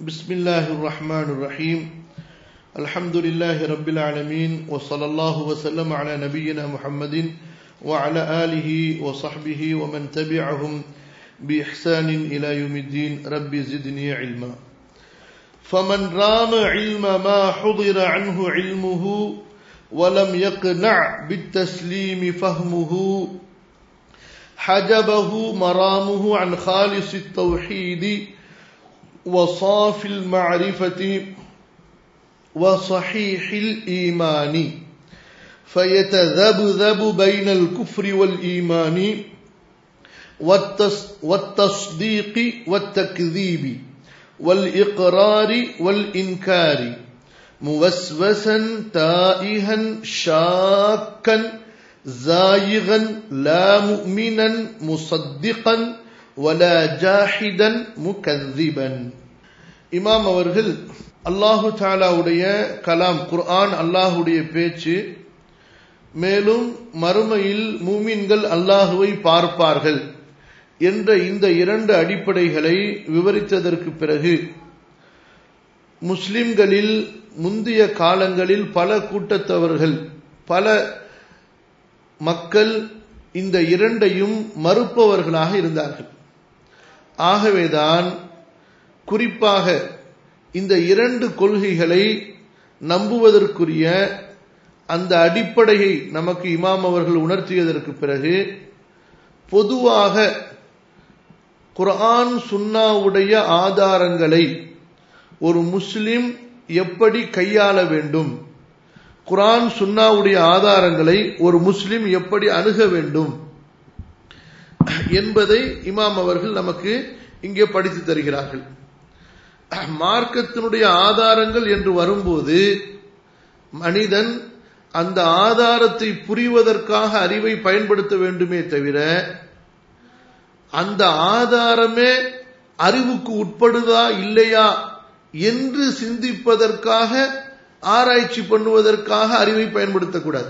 بسم الله الرحمن الرحيم الحمد لله رب العالمين وصلى الله وسلم على نبينا محمد وعلى آله وصحبه ومن تبعهم بإحسان إلى يوم الدين رب زدني علما فمن رام علم ما حضر عنه علمه ولم يقنع بالتسليم فهمه حجبه مرامه عن خالص التوحيد وصاف المعرفة وصحيح الإيمان فيتذبذب بين الكفر والإيمان والتصديق والتكذيب والإقرار والإنكار موسوسا تائها شاكا زايغا لا مؤمنا مصدقا ولا جاحدا مكذبا. இமாம் அவர்கள் அல்லாஹு தஆலாவுடைய கலாம் குர்ஆன் அல்லாஹ்வுடைய பேச்சு, மேலும் மறுமையில் மூமின்கள் அல்லாஹுவை பார்ப்பார்கள் என்ற இந்த இரண்டு அடிப்படைகளை விவரித்ததற்கு பிறகு முஸ்லிம்களில் முந்தைய காலங்களில் பல கூட்டத்தவர்கள் பல மக்கள் இந்த இரண்டையும் மறுப்பவர்களாக இருந்தார்கள். ஆகவேதான் குறிப்பாக இந்த இரண்டு கொள்கைகளை நம்புவதற்குரிய அந்த அடிப்படையை நமக்கு இமாம் அவர்கள் உணர்த்தியதற்கு பிறகு பொதுவாக குர்ஆன் சுன்னாவுடைய ஆதாரங்களை ஒரு முஸ்லிம் எப்படி கையாள வேண்டும், குர்ஆன் சுன்னாவுடைய ஆதாரங்களை ஒரு முஸ்லிம் எப்படி அணுக வேண்டும் என்பதை இமாம் அவர்கள் நமக்கு இங்கே படித்து தருகிறார்கள். மார்க்கத்தினுடைய ஆதாரங்கள் என்று வரும்போது மனிதன் அந்த ஆதாரத்தை புரிவதற்காக அறிவை பயன்படுத்த வேண்டுமே தவிர அந்த ஆதாரமே அறிவுக்கு உட்படுதா இல்லையா என்று சிந்திப்பதற்காக ஆராய்ச்சி பண்ணுவதற்காக அறிவை பயன்படுத்தக்கூடாது.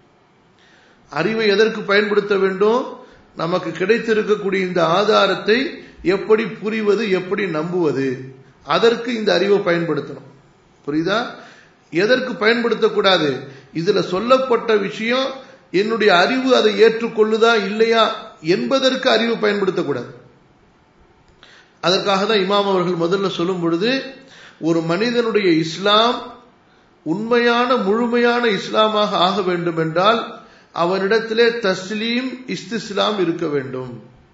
அறிவை எதற்கு பயன்படுத்த வேண்டும்? நமக்கு கிடைத்திருக்கக்கூடிய இந்த ஆதாரத்தை எப்படி புரிவது, எப்படி நம்புவது, அதற்கு இந்த அறிவை பயன்படுத்தணும். புரியுதா? எதற்கு பயன்படுத்தக்கூடாது? இதுல சொல்லப்பட்ட விஷயம் என்னுடைய அறிவு அதை ஏற்றுக்கொள்ளுதா இல்லையா என்பதற்கு அறிவு பயன்படுத்தக்கூடாது. அதற்காக தான் இமாம் அவர்கள் முதல்ல சொல்லும் பொழுது ஒரு மனிதனுடைய இஸ்லாம் உண்மையான முழுமையான இஸ்லாமாக ஆக வேண்டும் என்றால் அவனிடத்திலே தஸ்லீம் இஸ்திஸ்லாம் இருக்க வேண்டும்.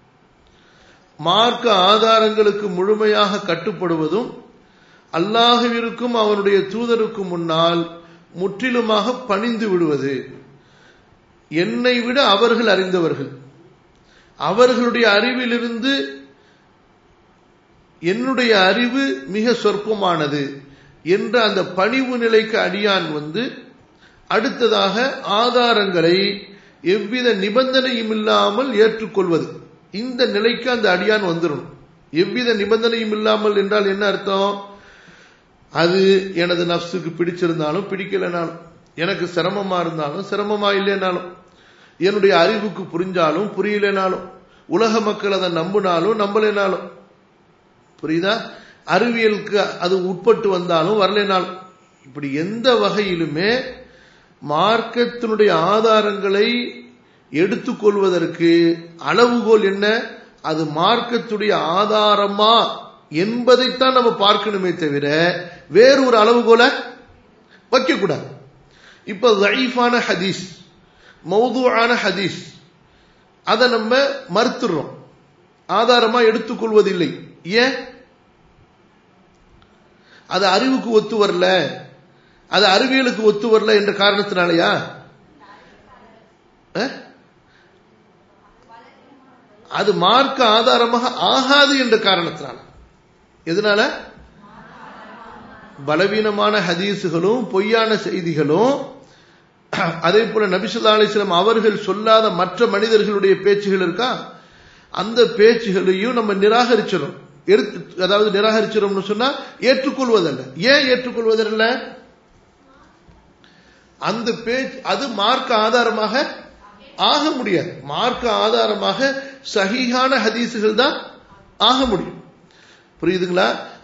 மார்க்க ஆதாரங்களுக்கு முழுமையாக கட்டுப்படுவதும் அல்லாஹ்விற்கும் அவனுடைய தூதருக்கும் முன்னால் முற்றிலுமாக பணிந்து விடுவது. என்னை விட அவர்கள் அறிந்தவர்கள், அவர்களுடைய அறிவிலிருந்து என்னுடைய அறிவு மிக சொற்பமானது என்ற அந்த பணிவு நிலைக்கு அடியான் அடுத்ததாக ஆதாரங்களை எவ்வித நிபந்தனையும் இல்லாமல் ஏற்றுக்கொள்வது, இந்த நிலைக்கு அந்த அடியான் வந்துடும். எவ்வித நிபந்தனையும் இல்லாமல் என்றால் என்ன அர்த்தம்? அது எனது நஃப்ஸுக்கு பிடிச்சிருந்தாலும் பிடிக்கலனாலும், எனக்கு சிரமமா இருந்தாலும் சிரமமா இல்லைனாலும், என்னுடைய அறிவுக்கு புரிஞ்சாலும் புரியலனாலும், உலக மக்கள் அதை நம்பினாலும் நம்பலைனாலும், புரியுதா, அறிவியலுக்கு அது உட்பட்டு வந்தாலும் வரலைனாலும், இப்படி எந்த வகையிலுமே மார்க்கத்தினுடைய ஆதாரங்களை எடுத்துக்கொள்வதற்கு அளவுகோல் என்ன? அது மார்க்கத்துடைய ஆதாரமா என்பதைத்தான் நம்ம பார்க்கணுமே தவிர வேறு ஒரு அளவுகோலை வைக்கக்கூடாது. இப்ப ضعيفான ஹதீஸ், மௌதுஆன ஹதீஸ், அதை நம்ம மறுத்துறோம், ஆதாரமா எடுத்துக்கொள்வதில்லை. ஏன்? அது அறிவுக்கு ஒத்து வரல, அது அறிவியலுக்கு ஒத்து வரல என்ற காரணத்தினாலயா? அது மார்க்க ஆதாரமாக ஆகாது என்ற காரணத்தினால. எதனால? பலவீனமான ஹதீசுகளும் பொய்யான செய்திகளும், அதே போல நபி ஸல்லல்லாஹு அலைஹி வஸல்லம் அவர்கள் சொல்லாத மற்ற மனிதர்களுடைய பேச்சுகள் இருக்கா, அந்த பேச்சுகளையும் நம்ம நிராகரிச்சிடும். அதாவது நிராகரிச்சிடும் சொன்னா ஏற்றுக்கொள்வதல்ல. ஏன் ஏற்றுக்கொள்வதல்ல? அந்த பேச்சு அது மார்க்க ஆதாரமாக ஆக முடியாது. மார்க்க ஆதாரமாக சஹீஹான ஹதீசுகள் தான் ஆக முடியும். புரியுதுங்களா?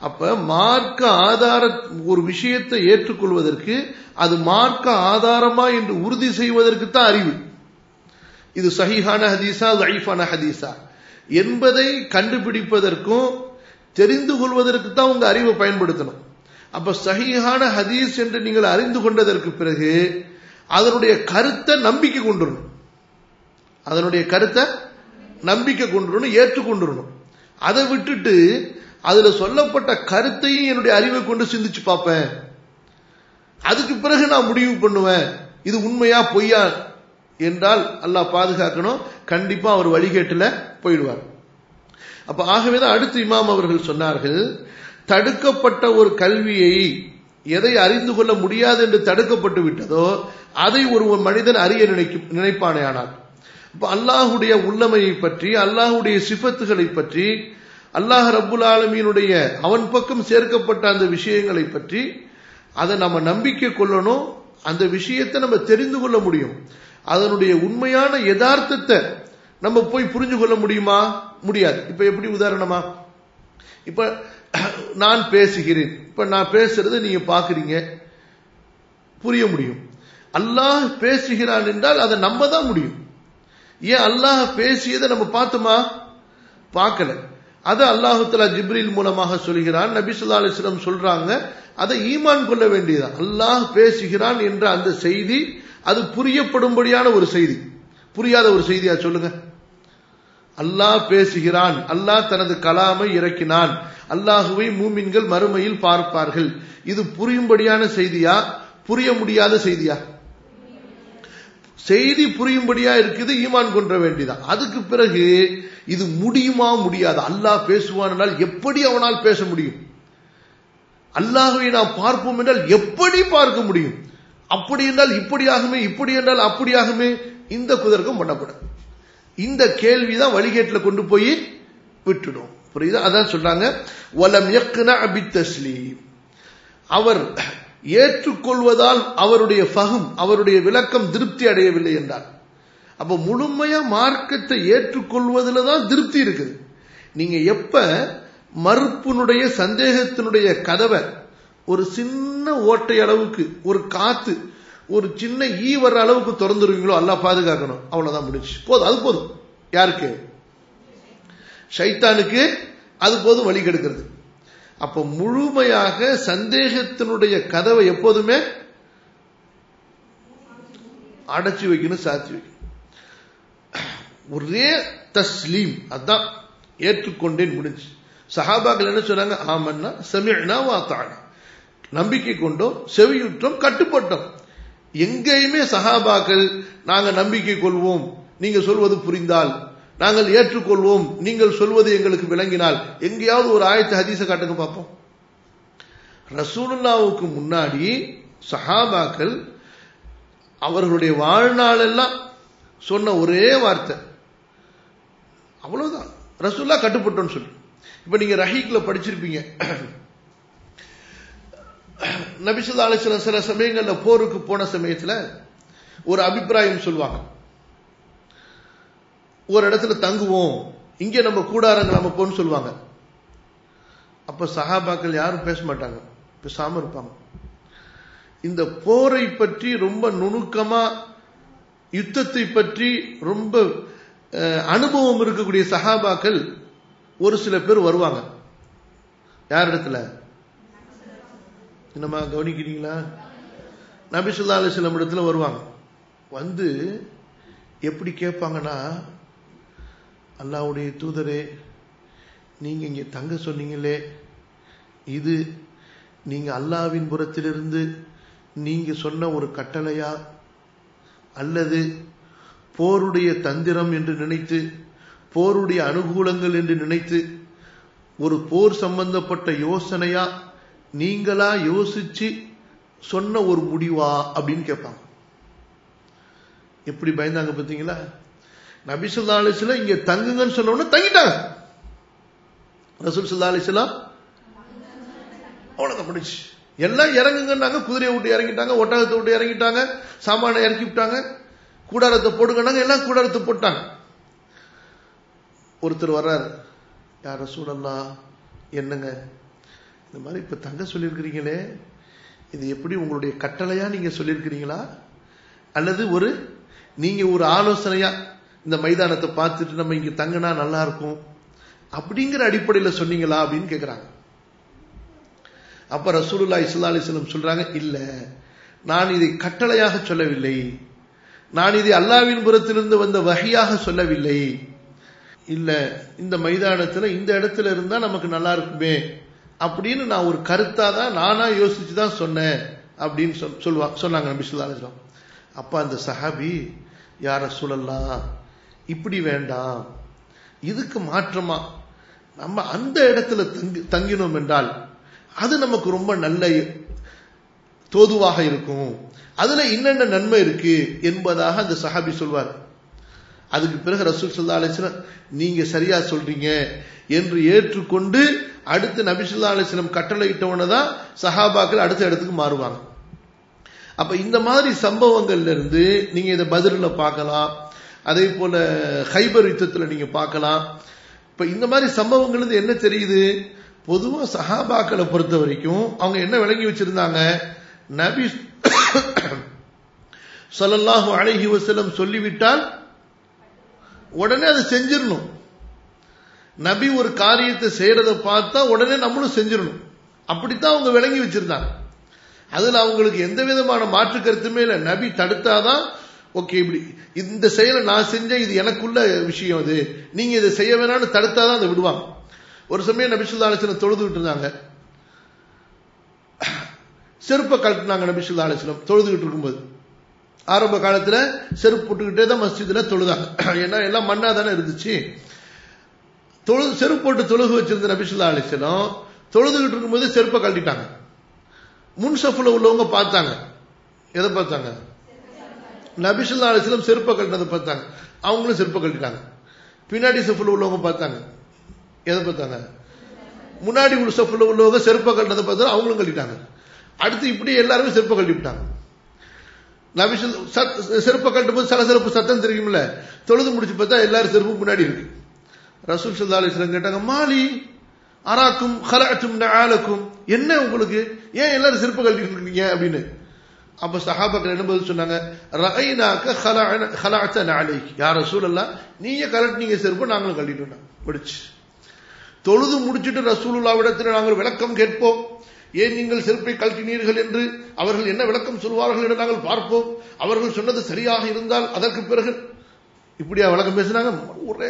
அப்ப மார்க்க ஆதார ஒரு விஷயத்தை ஏற்றுக்கொள்வதற்கு அது மார்க்க ஆதாரமா என்று உறுதி செய்வதற்கு தான் அறிவு. இது சஹீஹான ஹதீஸா லைஃபான ஹதீஸா என்பதை கண்டுபிடிப்பதற்கும் தெரிந்து கொள்வதற்கு தான் உங்க அறிவை பயன்படுத்தணும். அப்ப சஹீஹான ஹதீஸ் என்று நீங்கள் அறிந்து கொண்டதற்கு பிறகு அதனுடைய கருத்தை நம்பிக்கை கொண்டுடணும். அதனுடைய கருத்தை நம்பிக்கை கொண்டுடணும், ஏற்றுக்கொண்டுடணும். அதை விட்டுட்டு அதுல சொல்லப்பட்ட கருத்தையும் என்னுடைய அறிவை கொண்டு சிந்திச்சு பார்ப்பேன், அதுக்கு பிறகு நான் முடிவு பண்ணுவேன் இது உண்மையா பொய்யா என்றால் அல்லாஹ் பாதுகாக்கணும், கண்டிப்பா அவர் வழிகேட்டுல போயிடுவார். அப்ப ஆகவேதான் அடுத்து இமாம் அவர்கள் சொன்னார்கள், தடுக்கப்பட்ட ஒரு கல்வியை எதை அறிந்து கொள்ள முடியாது என்று தடுக்கப்பட்டு விட்டதோ அதை ஒரு மனிதன் அறிய நினைப்பானேயானால், இப்ப அல்லாஹுடைய உள்ளமையை பற்றி, அல்லாஹுடைய சிஃபத்துகளை பற்றி, அல்லாஹ் ரப்புல் ஆலமீனுடைய அவன் பக்கம் சேர்க்கப்பட்ட அந்த விஷயங்களை பற்றி அதை நம்ம நம்பிக்கை கொள்ளணும். அந்த விஷயத்தை நம்ம தெரிந்து கொள்ள முடியும். அதனுடைய உண்மையான யதார்த்தத்தை நம்ம போய் புரிஞ்சு கொள்ள முடியுமா? முடியாது. இப்ப எப்படி உதாரணமா, இப்ப நான் பேசுகிறேன், இப்ப நான் பேசுறது நீங்க பாக்குறீங்க, புரிய முடியும். அல்லாஹ் பேசுகிறான் என்றால் அதை நம்ப தான் முடியும். ஏன் அல்லாஹ் பேசியதை நம்ம பார்த்தோமா? பார்க்கல. அது அல்லாஹு தஆலா ஜிப்ரீல் மூலமாக சொல்கிறான், நபி ஸல்லல்லாஹு அலைஹி வஸல்லம் சொல்றாங்க, அதை ஈமான் கொள்ள வேண்டியது. அல்லாஹ் பேசுகிறான் என்ற அந்த செய்தி அது புரியப்படும்படியான ஒரு செய்தி, புரியாத ஒரு செய்தியா சொல்லுங்க? அல்லாஹ் பேசுகிறான், அல்லாஹ் தனது கலாமை இறக்கினான், அல்லாஹுவை மூமின்கள் மறுமையில் பார்ப்பார்கள், இது புரியும்படியான செய்தியா புரிய முடியாத செய்தியா? செய்தி புரியும்படியா இருக்குது, ஈமான் கொன்ற வேண்டியதான். அதுக்கு பிறகு இது முடியுமா முடியாது? அல்லாஹ் பேசுவான் என்றால் எப்படி அவனால் பேச முடியும்? அல்லாஹ்வை நாம் பார்ப்போம் என்றால் எப்படி பார்க்க முடியும்? அப்படி என்றால் இப்படியாகுமே, இப்படி என்றால் அப்படியாகுமே, இந்த குதர்க்கம் பண்ணப்படும். இந்த கேள்விதான் வழிகேட்டில் கொண்டு போய் விட்டுடும். புரியுதா? அதான் சொல்றாங்க, வலம் யக்னா பித்தஸ்லீம், அவர் ஏற்றுக்கொள்வதால் அவருடைய ஃபஹம், அவருடைய விளக்கம் திருப்தி அடையவில்லை என்றார். அப்ப முழுமையா மார்க்கத்தை ஏற்றுக்கொள்வதில் தான் திருப்தி இருக்குது. நீங்க எப்ப மறுப்பினுடைய சந்தேகத்தினுடைய கதவை ஒரு சின்ன ஓட்டை அளவுக்கு, ஒரு காத்து, ஒரு சின்ன ஈ வர்ற அளவுக்கு திறந்துருவீங்களோ, அல்லாஹ் பாதுகாக்கணும், அவ்வளவுதான் முடிச்சு. போதும், அது போதும். யாருக்கு? ஷைத்தானுக்கு அது போதும் வழி கெடுக்கிறது. அப்ப முழுமையாக சந்தேகத்தினுடைய கதவை எப்போதுமே அடைச்சி வைக்கணும், சாத்தி வைக்கணும். ஒரே தஸ்லீம், அதான் ஏற்றுக்கொண்டேன், முடிஞ்சு. சஹாபாக்கள் என்ன சொன்னாங்க? ஆமன்னா சமிஅனா வ அத்தஅனா, நம்பிக்கை கொண்டோம், செவியுற்றோம், கட்டுப்பட்டோம். எங்கேயுமே சஹாபாக்கள் நாங்க நம்பிக்கை கொள்வோம், நீங்க சொல்வது புரிந்தால், நாங்கள் ஏற்றுக்கொள்வோம், நீங்கள் சொல்வது எங்களுக்கு விளங்கினால், எங்கேயாவது ஒரு ஆயத்து ஹதீஸை காட்டுங்க பார்ப்போம். ரசூலுல்லாஹ்வுக்கு முன்னாடி சஹாபாக்கள் அவர்களுடைய வாழ்நாளெல்லாம் சொன்ன ஒரே வார்த்தை அவ்வளவுதான், ரசூலுல்லாஹ் கட்டுப்பட்டோன்னு சொல்லி. இப்ப நீங்க ரஹீக்ல படிச்சிருப்பீங்க, நபி ஸல்லல்லாஹு அலைஹி வஸல்லம் சில சமயங்கள்ல போருக்கு போன சமயத்துல ஒரு அபிப்பிராயம் சொல்லுவாங்க, ஒரு இடத்துல தங்குவோம், இங்க நம்ம கூடாரங்கள் அமைப்போம்னு சொல்லுவாங்க. அப்ப சஹாபாக்கள் யாரும் பேச மாட்டாங்க, பேசாம இருப்பாங்க. இந்த போரை பற்றி ரொம்ப நுணுக்கமா, யுத்தத்தை பற்றி ரொம்ப அனுபவம் இருக்கக்கூடிய சஹாபாக்கள் ஒரு சில பேர் வருவாங்க. யார் இடத்துல? என்னமா கவனிக்கிறீங்களா? நபி ஸல்லல்லாஹு அலைஹி வஸல்லம் இடத்துல வருவாங்க. வந்து எப்படி கேட்பாங்கன்னா, அல்லாஹ்வுடைய தூதரே, நீங்க இங்க தங்க சொன்னீங்களே, இது நீங்க அல்லாஹ்வின் புறத்திலிருந்து நீங்க சொன்ன ஒரு கட்டளையா, அல்லது போருடைய தந்திரம் என்று நினைத்து, போருடைய அனுகூலங்கள் என்று நினைத்து ஒரு போர் சம்பந்தப்பட்ட யோசனையா, நீங்களா யோசிச்சு சொன்ன ஒரு முடிவா அப்படின்னு கேட்பாங்க. எப்படி பயந்தாங்க பார்த்தீங்களா? நபி ஸல்லல்லாஹு அலைஹி வஸல்லம் இங்க தங்குங்கன்னு சொன்ன உடனே தங்கிட்டாங்க. ரசூல் ஸல்லல்லாஹு அலைஹி வஸல்லம் அவ்வளவுதான் முடிச்சு. எல்லாம் இறங்குங்கன்னாங்க, குதிரையை விட்டு இறங்கிட்டாங்க, ஒட்டகத்தை விட்டு இறங்கிட்டாங்க, சாமானை இறக்கி விட்டாங்க, கூடாரத்தை போடுங்கன்னாங்க, எல்லாம் கூடாரத்தை போட்டாங்க. ஒருத்தர் வர்றாரு, யார் ரசூலல்லாஹ், என்னங்க இந்த மாதிரி இப்ப தங்க சொல்லியிருக்கிறீங்களே, இது எப்படி உங்களுடைய கட்டளையா நீங்க சொல்லியிருக்கிறீங்களா, அல்லது நீங்க ஒரு ஆலோசனையா இந்த மைதானத்தை பார்த்துட்டு நம்ம இங்க தங்கினா நல்லா இருக்கும் அப்படிங்கிற அடிப்படையில் சொன்னீங்களா அப்படின்னு கேட்கிறாங்க. அப்ப ரசூலுல்லாஹி ஸல்லல்லாஹு அலைஹி வஸல்லம் சொல்றாங்க, இல்ல, நான் இதை கட்டளையாக சொல்லவில்லை, நான் இதை அல்லாஹ்வின் புறத்திலிருந்து வந்த வஹியாக சொல்லவில்லை. இல்ல, இந்த மைதானத்துல இந்த இடத்துல இருந்தா நமக்கு நல்லா இருக்குமே அப்படின்னு நான் ஒரு கருத்தா தான் நானா யோசிச்சு தான் சொன்னேன் அப்படின்னு சொன்னாங்க நபி ஸல்லல்லாஹு அலைஹி வஸல்லம். அப்ப அந்த சஹாபி, யா ரசூலல்லாஹ், இப்படி வேண்டாம், இதுக்கு மாற்றமா நம்ம அந்த இடத்துல தங்கினோம் என்றால் அது நமக்கு ரொம்ப நல்ல தோதுவாக இருக்கும், அதுல என்னென்ன நன்மை இருக்கு என்பதாக அந்த சஹாபி சொல்வார். அதுக்கு பிறகு ரசூல் ஸல்லல்லாஹு அலைஹி வஸல்லம் நீங்க சரியா சொல்றீங்க என்று ஏற்றுக்கொண்டு அடுத்து நபி ஸல்லல்லாஹு அலைஹி வஸல்லம் கட்டளையிட்டவன தான் சஹாபாக்கள் அடுத்த இடத்துக்கு மாறுவாங்க. அப்ப இந்த மாதிரி சம்பவங்கள்ல இருந்து நீங்க இதை பத்ர்ல பார்க்கலாம், அதே போல ஹைபர் யுத்தத்துல நீங்க பார்க்கலாம். இப்ப இந்த மாதிரி சம்பவங்கள் இருந்து என்ன தெரியுது, பொதுவா சஹாபாக்களை பொறுத்த வரைக்கும் அவங்க என்ன விளங்கி வச்சிருந்தாங்க, நபி ஸல்லல்லாஹு அலைஹி வஸல்லம் சொல்லிவிட்டால் உடனே அதை செஞ்சிடணும். நபி ஒரு காரியத்தை செய்யறதை பார்த்தா உடனே நம்மளும் செஞ்சிடணும், அப்படித்தான் அவங்க விளங்கி வச்சிருந்தாங்க. அதுல அவங்களுக்கு எந்த விதமான மாற்று கருத்துமே இல்லை. நபி தடுத்தாதான் ஓகே, இப்படி இந்த செயலை நான் செஞ்சேன், இது எனக்குள்ள விஷயம், அது நீங்க இதை செய்ய வேணாம்னு தடுத்தாதான் அதை விடுவாங்க. ஒரு சமயம் நபி ஸல்லல்லாஹு அலைஹி வஸல்லம் தொழுதுகிட்டு இருந்தாங்க, செருப்பை கழட்டினாங்க. நபி ஸல்லல்லாஹு அலைஹி வஸல்லம் தொழுதுகிட்டு இருக்கும்போது, ஆரம்ப காலத்துல செருப்பு போட்டுக்கிட்டே தான் மஸ்ஜிதுல தொழுதாங்க, ஏன்னா எல்லாம் மண்ணா தானே இருந்துச்சு. செருப்பு போட்டு தொழுகு வச்சிருந்த நபி ஸல்லல்லாஹு அலைஹி வஸல்லம் தொழுதுகிட்டு இருக்கும்போது செருப்பை கழட்டிட்டாங்க. முன் சஃப்ல உள்ளவங்க பார்த்தாங்க. எதை பார்த்தாங்க? நபி ஸல்லல்லாஹு அலைஹி வஸல்லம் செருப்பை கழட்டினதை பார்த்தாங்க. அவங்களும் செருப்பை கழட்டிட்டாங்க. பின்னாடி சஃப்ல உள்ளவங்க பார்த்தாங்க. எதை பார்த்தாங்க? முன்னாடி உள்ள சஃப்ல உள்ளவங்க செருப்பை கழட்டினதை பார்த்தாங்க, அவங்களும் கழட்டிட்டாங்க. அடுத்து இப்படி எல்லாருமே செருப்பை கழட்டிவிட்டாங்க. நபி செருப்பை கழட்டும் போது சில செருப்பு சத்தம் தெரியும்ல, தொழுது முடிச்சு பார்த்தா எல்லாரும் செருப்பு முன்னாடி இருக்கு. ரசூல் ஸல்லல்லாஹு அலைஹி வஸல்லம் கேட்டாங்க, மாலி அராக்கும் ஹலஅத்தும் நஆலக்கும், என்ன உங்களுக்கு, ஏன் எல்லாரும் செருப்பு கழட்டிட்டு இருக்கீங்க அப்படின்னு. அப்ப சஹாபாக்கள் என்ன பதில் சொன்னாங்க, ரஅய்னாக ஹலஅத நஅலைக் யா ரசூலல்லாஹ், நீங்க கழட்டினீங்க செருப்பு, நாங்களும் கழட்டிட்டோம். முடிச்சு தொழுது முடிச்சிட்டு ரசூலுல்லாஹ்விடத்தில் நாங்கள் விளக்கம் கேட்போம், ஏன் நீங்கள் செருப்பை கழட்டினீர்கள் என்று அவர்கள் என்ன விளக்கம் சொல்வார்கள் என்று நாங்கள் பார்ப்போம், அவர்கள் சொன்னது சரியாக இருந்தால் அதற்கு பிறகு இப்படியா விளக்கம் பேசினாங்க. ஒரே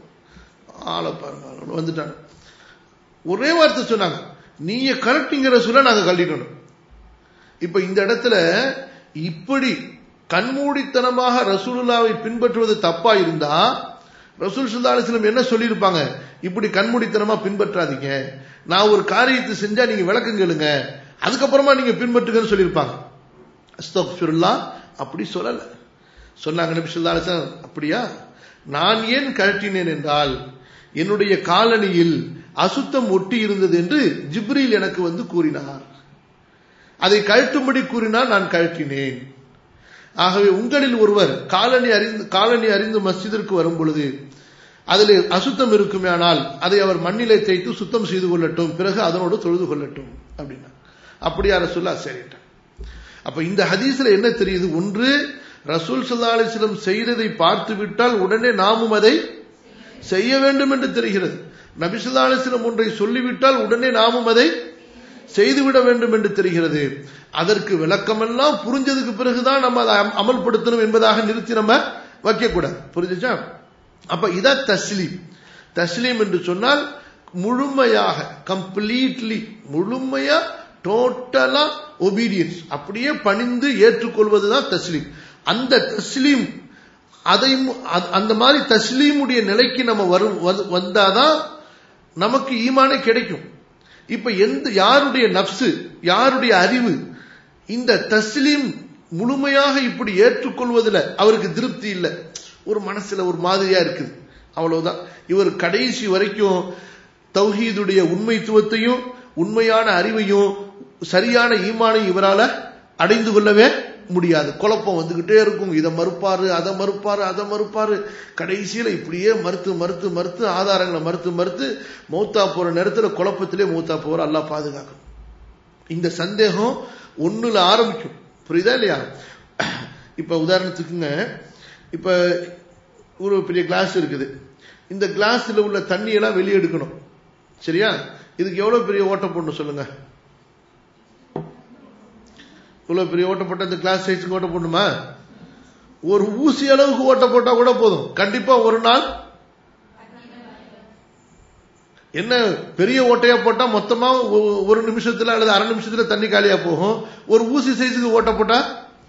ஆளை பாருங்க வந்துட்டாங்க, ஒரே வார்த்தை சொன்னாங்க, நீங்க கரெக்ட்ங்கிற சொல்ல நாங்க கழட்டிட்டோம். இப்ப இந்த இடத்துல இப்படி கண்மூடித்தனமாக ரசூலுல்லாவை பின்பற்றுவது தப்பா இருந்தா ரசூல் ஸல்லல்லாஹு அலைஹி வஸல்லம் என்ன சொல்லியிருப்பாங்க, இப்படி கண்மூடித்தனமா பின்பற்றாதீங்க, நான் ஒரு காரியத்தை செஞ்சா நீங்க விளக்கம் கேளுங்க, அதுக்கப்புறமா நீங்க பின்பற்றுங்கன்னு சொல்லியிருப்பாங்க. அஸ்தக்ஃபிருல்லாஹ் அப்படி சொல்லல. சொன்னாங்க நபி ஸல்லல்லாஹு அலைஹி வஸல்லம், அப்படியா, நான் ஏன் கழட்டினேன் என்றால் என்னுடைய காலணியில் அசுத்தம் ஒட்டி இருந்தது என்று ஜிப்ரீல் எனக்கு வந்து கூறினார், அதை கழட்டும்படி கூறினார், நான் கழட்டினேன். ஆகவே உங்களில் ஒருவர் காலணி அறிந்து மஸ்ஜிதிற்கு வரும் பொழுது அதில் அசுத்தம் இருக்குமே, ஆனால் அதை அவர் மண்ணிலே தேய்த்து சுத்தம் செய்து கொள்ளட்டும், பிறகு அதனோடு தொழுது கொள்ளட்டும் அப்படின்னா. அப்படியா ரசூலுல்லாஹ் சரிட்டான். அப்ப இந்த ஹதீஸ்ல என்ன தெரியுது, ஒன்று ரசூல் ஸல்லல்லாஹு அலைஹி வஸல்லம் செய்ததை பார்த்து விட்டால் உடனே நாமும் அதை செய்ய வேண்டும் என்று தெரிகிறது. நபி ஸல்லல்லாஹு அலைஹி வஸல்லம் ஒன்றை சொல்லிவிட்டால் உடனே நாமும் அதை செய்துவிட வேண்டும் என்று தெரிகிறது. அதற்கு விளக்கமெல்லாம் புரிஞ்சதுக்கு பிறகுதான் நம்ம அதை அமல்படுத்தணும் என்பதாக நிறுத்தி நம்ம வைக்க கூடாது. புரிஞ்சுச்சா? அப்ப இதான் தஸ்லீம். தஸ்லீம் என்று சொன்னால் முழுமையாக, கம்ப்ளீட்லி, முழுமையா, டோட்டலா ஒபீடியன்ஸ், அப்படியே பணிந்து ஏற்றுக்கொள்வதுதான் தஸ்லீம். அந்த தஸ்லீம், அதை அந்த மாதிரி தஸ்லீமுடைய நிலைக்கு நம்ம வந்தாதான் நமக்கு ஈமானே கிடைக்கும். இப்ப யாருடைய நப்சு, யாருடைய அறிவு இந்த தஸ்லீம் முழுமையாக இப்படி ஏற்றுக்கொள்வதில் அவருக்கு திருப்தி இல்லை, ஒரு மனசுல ஒரு மாதிரியா இருக்குது, அவ்வளவுதான். இவர் கடைசி வரைக்கும் தௌஹீதுடைய உண்மைத்துவத்தையும் உண்மையான அறிவையும் சரியான ஈமானையும் இவரால அடைந்து கொள்ளவே முடியாது. குழப்பம் வந்துகிட்டே இருக்கும். இதை மறுப்பாரு, அதை மறுப்பாரு, அதை மறுப்பாரு. கடைசியில இப்படியே மறுத்து மறுத்து மறுத்து ஆதாரங்களை மறுத்து மறுத்து மௌத்தா போற நேரத்தில் குழப்பத்திலே மௌத்தா போற. அல்லாஹ் பாதுகாக்கும். இந்த சந்தேகம் ஒண்ணுல ஆரம்பிக்கும். புரியுதா இல்லையா? இப்ப உதாரணத்துக்குங்க, இப்ப ஒரு பெரிய கிளாஸ் இருக்குது. இந்த கிளாஸ்ல உள்ள தண்ணி எல்லாம் வெளியே எடுக்கணும். சரியா? இதுக்கு எவ்வளவு பெரிய ஓட்ட போடணும் சொல்லுங்க? இவ்வளவு பெரிய ஓட்ட போட்டா இந்த கிளாஸ் சைஸுக்கு ஓட்ட போடணுமா? ஒரு ஊசி அளவுக்கு ஓட்ட போட்டா கூட போதும். கண்டிப்பா ஒரு நாள் என்ன பெரிய ஓட்டையா போட்டா மொத்தமா ஒரு நிமிஷத்துல அல்லது அரை நிமிஷத்துல தண்ணி காலியா போகும். ஒரு ஊசி சைஸுக்கு ஓட்ட போட்டா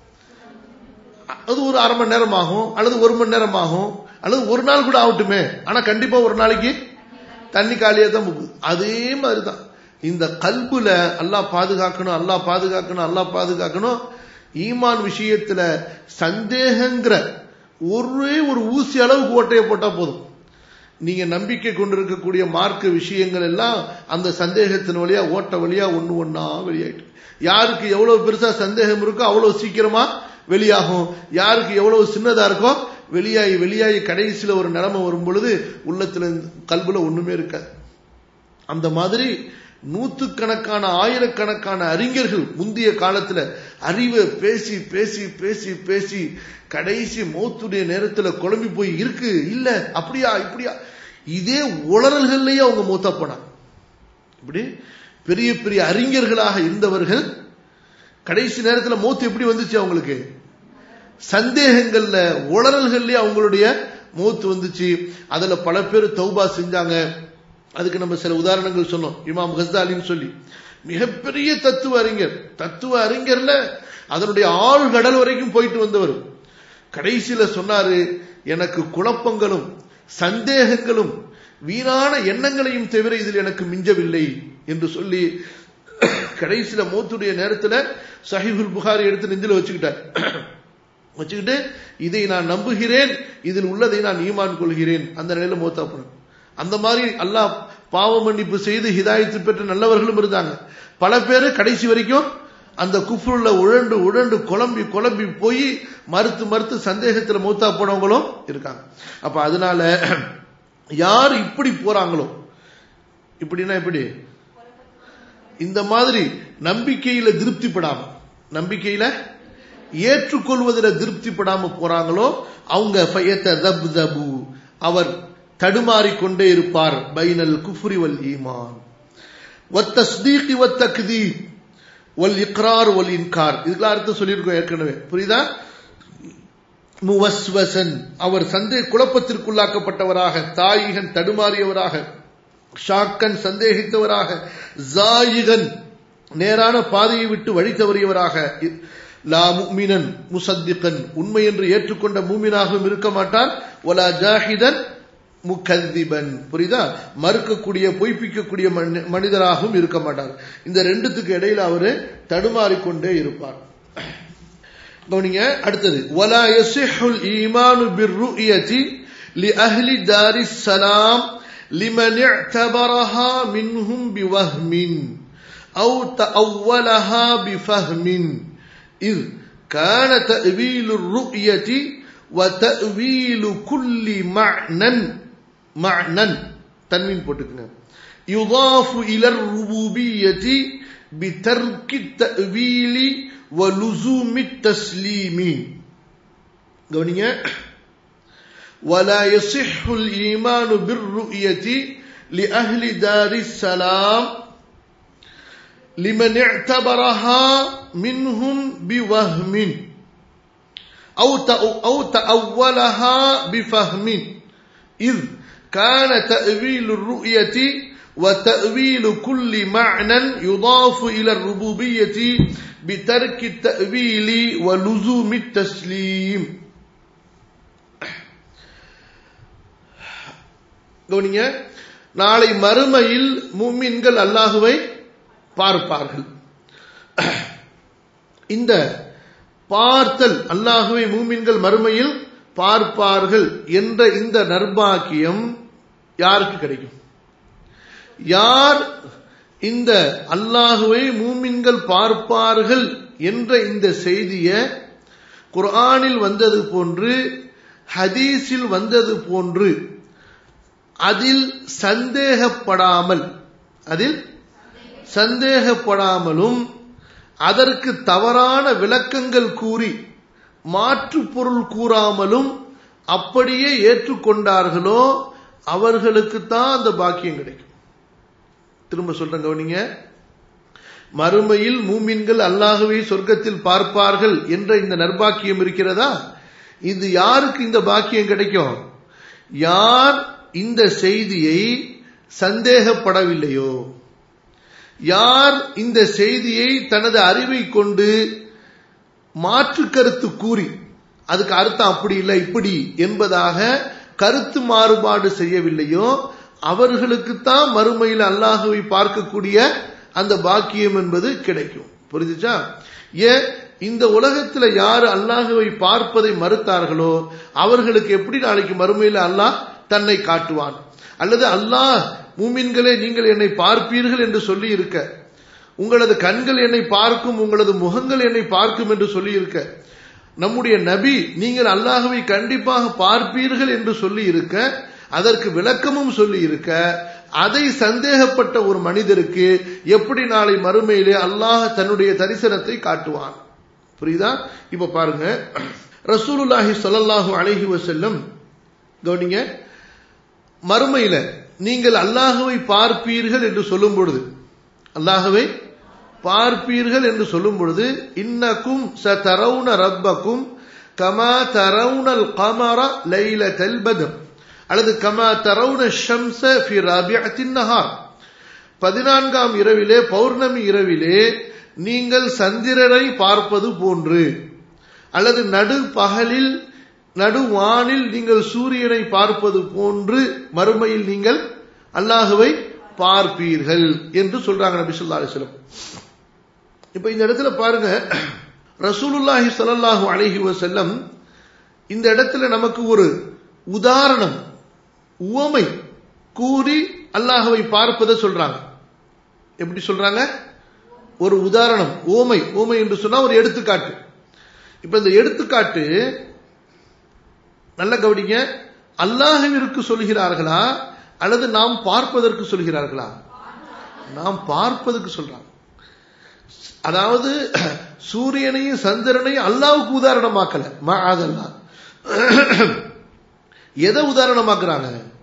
அது ஒரு அரை மணி நேரம் ஆகும், அல்லது ஒரு மணி நேரம் ஆகும், அல்லது ஒரு நாள் கூட ஆகட்டுமே. ஆனா கண்டிப்பா ஒரு நாளைக்கு தண்ணி காலியா தான் போகுது. அதே மாதிரிதான் இந்த கல்புல அல்லாஹ் பாதுகாக்கணும், அல்லாஹ் பாதுகாக்கணும், அல்லாஹ் பாதுகாக்கணும். ஈமான் விஷயத்துல சந்தேகங்கிற ஒரே ஒரு ஊசி அளவுக்கு ஓட்டையை போட்டா போதும். நீங்க நம்பிக்கை கொண்டிருக்கக்கூடிய மார்க்க விஷயங்கள் எல்லாம் அந்த சந்தேகத்தின் வழியா ஓட்ட வழியா ஒண்ணு ஒன்னா வெளியாயிட்டு, யாருக்கு எவ்வளவு பெருசா சந்தேகம் இருக்கோ அவ்வளவு சீக்கிரமா வெளியாகும். யாருக்கு எவ்வளவு சின்னதா இருக்கோ வெளியாகி வெளியாகி கடைசியில ஒரு நிலைமை வரும் பொழுது உள்ளத்துல கல்புல ஒண்ணுமே இருக்காது. அந்த மாதிரி நூற்றுக்கணக்கான ஆயிரக்கணக்கான அறிஞர்கள் முந்தைய காலத்துல அறிவை பேசி பேசி பேசி பேசி கடைசி மௌத்துடைய நேரத்துல குழம்பி போய் இருக்கு இல்ல அப்படியா இப்படியா இதே உளறல்கள்லயே அவங்க மௌத்தா போனாங்க. இப்படி பெரிய பெரிய அறிஞர்களாக இருந்தவர்கள் கடைசி நேரத்துல மௌத்து எப்படி வந்துச்சு? அவங்களுக்கு சந்தேகங்கள்ல உளறல்கள்லயே அவங்களுடைய மௌத்து வந்துச்சு. அதுல பல பேர் தௌபா செஞ்சாங்க. அதுக்கு நம்ம சில உதாரணங்கள் சொன்னோம். இமாம் கஸ்தாலின்னு சொல்லி மிகப்பெரிய தத்துவ அறிஞர். தத்துவ அறிஞர்ல அதனுடைய ஆழ்கடல் வரைக்கும் போயிட்டு வந்தவர். கடைசியில சொன்னாரு, எனக்கு குழப்பங்களும் சந்தேகங்களும் வீணான எண்ணங்களையும் தவிர இதில் எனக்கு மிஞ்சவில்லை என்று சொல்லி கடைசியில மௌத்துடைய நேரத்துல சஹீஹுல் புகாரி எடுத்து நெஞ்சில வச்சுக்கிட்டு இதை நான் நம்புகிறேன், இதில் உள்ளதை நான் ஈமான் கொள்கிறேன், அந்த நிலையில மௌத்தா போனார். அந்த மாதிரி அல்லாஹ் பாவ மன்னிப்பு செய்து ஹிதாயத்து பெற்ற நல்லவர்களும் இருந்தாங்க. பல பேரு கடைசி வரைக்கும் அந்த குஃப்ருல உழண்டு உழண்டு குழம்பி குழம்பி போய் மறுத்து மறுத்து சந்தேகத்துல மௌத்தா போனவங்களும் இருக்காங்க. அப்ப அதனால யார் இப்படி போறாங்களோ, இப்படின்னா எப்படி இந்த மாதிரி நம்பிக்கையில திருப்திப்படாம, நம்பிக்கையில ஏற்றுக்கொள்வதில் திருப்திப்படாம போறாங்களோ அவங்க அவர் தடுமாறிக்கொண்டே இருப்பார். பைனல் குஃப்ரி வல் ஈமான் வத்தஸ்தீக் வத்தக்தீப் வல் இக்ரார் வல் இன்கார். இதுக்கெல்லாம் அர்த்தம் சொல்லியிருக்கோம் ஏற்கனவே. புரியுதா? முவஸ்வசன் அவர் குழப்பத்திற்குள்ளாக்கப்பட்டவராக, தாயிகன் தடுமாறியவராக, ஷாக்கன் சந்தேகித்தவராக, ஜாயிகன் நேரான பாதையை விட்டு வழி தவறியவராக, லா முஃமினன் முசத்திகன் உண்மை என்று ஏற்றுக்கொண்ட மூமினாகவும் இருக்க மாட்டார், வலா ஜாஹிதன் முகதிபன் புரியுதா மறுக்கக்கூடிய பொய்ப்பிக்கக்கூடிய மனிதராகவும் இருக்க மாட்டார். இந்த ரெண்டுத்துக்கு இடையில அவரு தடுமாறிக்கொண்டே இருப்பார். கவனிங்க அடுத்தது, வலா யஸிஹுல் ஈமானு பிர்ருயதி லிஅஹ்லி தாரிஸ் ஸலாம் லிமன் இஅ்தபரஹா மின்ஹும் பிவஹ்மின் أو تأولها بفهم إذ كان تأويل الرؤية وتأويل كل معنى تنوين போட்டுக்கங்க يضاف إلى الربوبية بترك التأويل ولزوم التسليم. கவனிங்க, ولا يصح الإيمان بالرؤية لأهل دار السلام لمن اعتبرها منهم بوهم أو تأولها بفهم إذ كان تأويل الرؤية وتأويل كل معنى يضاف إلى الربوبية بترك التأويل ولزوم التسليم. கவனிங்க, நாளை மறுமையில் முஃமின்கள் அல்லாஹ்வை பார்ப்பார்கள். இந்த பார்த்தல் அல்லாஹ்வை மூமின்கள் மறுமையில் பார்ப்பார்கள் என்ற இந்த நற்பாக்கியம் யாருக்கு கிடைக்கும்? யார் இந்த அல்லாஹ்வை மூமின்கள் பார்ப்பார்கள் என்ற இந்த செய்தியை குர்ஆனில் வந்தது போன்று ஹதீஸில் வந்தது போன்று அதில் சந்தேகப்படாமலும் அதற்கு தவறான விளக்கங்கள் கூறி மாற்று பொருள் கூறாமலும் அப்படியே ஏற்றுக்கொண்டார்களோ அவர்களுக்கு தான் அந்த பாக்கியம் கிடைக்கும். திரும்ப சொல்றேன் கவனிங்க. மறுமையில் மூமின்கள் அல்லாஹ்வை சொர்க்கத்தில் பார்ப்பார்கள் என்ற இந்த நற்பாக்கியம் இருக்கிறதா? இது யாருக்கு இந்த பாக்கியம் கிடைக்கும்? யார் இந்த செய்தியை சந்தேகப்படவில்லையோ, யார் இந்த செய்தியை தனது அறிவை கொண்டு மாற்று கருத்து கூறி அதுக்கு அர்த்தம் அப்படி இல்லை இப்படி என்பதாக கருத்து மாறுபாடு செய்யவில்லையோ அவர்களுக்குத்தான் மறுமையில் அல்லாஹ்வை பார்க்கக்கூடிய அந்த பாக்கியம் என்பது கிடைக்கும். புரிஞ்சுச்சா? ஏன் இந்த உலகத்துல யாரு அல்லாஹ்வை பார்ப்பதை மறுத்தார்களோ அவர்களுக்கு எப்படி நாளைக்கு மறுமையில் அல்லாஹ் தன்னை காட்டுவான்? அல்லது அல்லாஹ் மூமின்களே நீங்கள் என்னை பார்ப்பீர்கள் என்று சொல்லி இருக்க, உங்களது கண்கள் என்னை பார்க்கும், உங்களது முகங்கள் என்னை பார்க்கும் என்று சொல்லி இருக்க, நம்முடைய நபி நீங்கள் அல்லாஹ்வை கண்டிப்பாக பார்ப்பீர்கள் என்று சொல்லி இருக்க, அதற்கு விளக்கமும் சொல்லி இருக்க, அதை சந்தேகப்பட்ட ஒரு மனிதருக்கு எப்படி நாளை மறுமையிலே அல்லாஹ் தன்னுடைய தரிசனத்தை காட்டுவான்? புரியுதா? இப்ப பாருங்க, ரசூலுல்லாஹி ஸல்லல்லாஹு அலைஹி வஸல்லம் கவனிங்க, மறுமையில நீங்கள் அல்லாஹ்வை பார்ப்பீர்கள் என்று சொல்லும் பொழுது, அல்லாஹ்வை பார்ப்பீர்கள் என்று சொல்லும் பொழுது, இன்னக்கும் சதரவுன ரப்பக்கும் கமா தரவுனல் கமர லைலத்தல் பத்ர் அல்லது கமா தரவுன ஷம்ஸ ஃபி ராபிஅத்தின் நஹார், 14ஆம் இரவிலே பௌர்ணமி இரவிலே நீங்கள் சந்திரனை பார்ப்பது போன்று, அல்லது நடு பகலில் நடுவானில் நீங்கள் சூரியனை பார்ப்பது போன்று மறுமையில் நீங்கள் அல்லாஹ்வை பார்ப்பீர்கள் என்று சொல்றாங்க நபி ஸல்லல்லாஹு அலைஹி வஸல்லம். இப்ப இந்த இடத்துல பாருங்க, ரசூலுல்லாஹி ஸல்லல்லாஹு அலைஹி வஸல்லம் இந்த இடத்துல நமக்கு ஒரு உதாரணம், உவமை கூறி அல்லாஹ்வை பார்ப்பதை சொல்றாங்க. எப்படி சொல்றாங்க? ஒரு உதாரணம், உவமை. உவமை என்று சொன்னா ஒரு எடுத்துக்காட்டு. இப்ப இந்த எடுத்துக்காட்டு நல்ல கவனிங்க, அல்லாஹ்விற்கு சொல்கிறார்களா அல்லது நாம் பார்ப்பதற்கு சொல்கிறார்களா? நாம் பார்ப்பதற்கு சொல்றாங்க. அதாவது சூரியனையும் சந்திரனையும் அல்லாஹ்வுக்கு உதாரணமாக்கல, மஅதல்லாஹ். எதை உதாரணமாக்குறாங்க?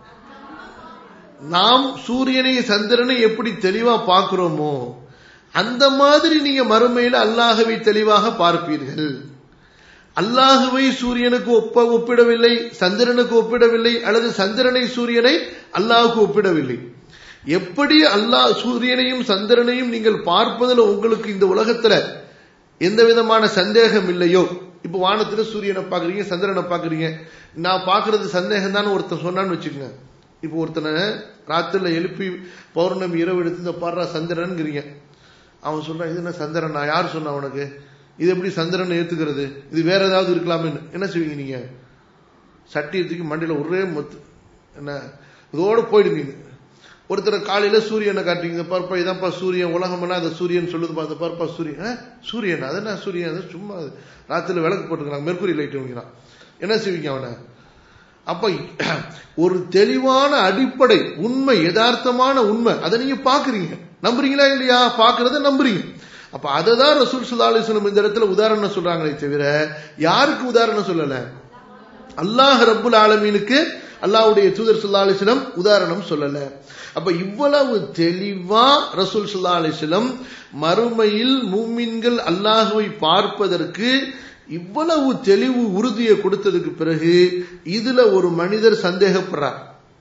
நாம் சூரியனையும் சந்திரனை எப்படி தெளிவா பார்க்கிறோமோ அந்த மாதிரி நீங்க மறுமையில் அல்லாஹ்வை தெளிவாக பார்ப்பீர்கள். அல்லாஹ்வை சூரியனுக்கு ஒப்பிடவில்லை, சந்திரனுக்கு ஒப்பிடவில்லை, அல்லது சந்திரனை சூரியனை அல்லாஹ்வுக்கு ஒப்பிடவில்லை. எப்படி அல்லாஹ் சூரியனையும் சந்திரனையும் நீங்கள் பார்ப்பதில் உங்களுக்கு இந்த உலகத்துல எந்த விதமான சந்தேகம் இல்லையோ, இப்ப வானத்துல சூரியனை பாக்குறீங்க, சந்திரனை பாக்குறீங்க, நான் பாக்குறது சந்தேகம் தான் ஒருத்தன் சொன்னான்னு வச்சுக்கோங்க. இப்போ ஒருத்தனை ராத்திரில எழுப்பி பௌர்ணமி இரவு எடுத்து இந்த பாடுறா சந்திரன்ங்கிறீங்க, அவன் சொல்றான் இது என்ன சந்திரன், நான் யார் சொன்ன உனக்கு, இது எப்படி சந்திரன் ஏத்துக்கிறது, இது வேற ஏதாவது இருக்கலாமே, என்ன செய்வீங்க நீங்க? சட்டியத்துக்கு மண்டியில ஒரே மொத்து என்ன இதோட போயிடுவீங்க. ஒருத்தர் காலையில சூரியனை காட்டுறீங்க, பருப்பா இதான்ப்பா சூரியன், உலகம்னா அந்த சூரியன் சொல்லுது, பார்த்த பருப்பா சூரியன், சூரியன் அது என்ன சூரியன், அது சும்மா ராத்திரில விளக்கு போட்டுக்கிறாங்க, மெர்க்குரி லைட் வைக்கிறான், என்ன செய்வீங்க அவனை? அப்ப ஒரு தெளிவான அடிப்படை உண்மை, யதார்த்தமான உண்மை, அதை நீங்க பாக்குறீங்க, நம்புறீங்களா இல்லையா? பாக்குறத நம்புறீங்க. அப்ப அததான் ரசூல் ஸல்லல்லாஹு அலைஹி வஸல்லம் இந்த இடத்துல உதாரணம் சொல்றாங்களே தவிர யாருக்கு உதாரணம் சொல்லல? அல்லாஹ் ரப்புல் ஆலமீனுக்கு அல்லாஹ்வுடைய தூதர் ஸல்லல்லாஹு அலைஹி வஸல்லம் உதாரணம் சொல்லல. அப்ப இவ்வளவு தெளிவா ரசூல் ஸல்லல்லாஹு அலைஹி வஸல்லம் மறுமையில் மூமின்கள் அல்லாஹ்வை பார்ப்பதற்கு இவ்வளவு தெளிவு உறுதியை கொடுத்ததுக்கு பிறகு இதுல ஒரு மனிதர் சந்தேகப்படுறார்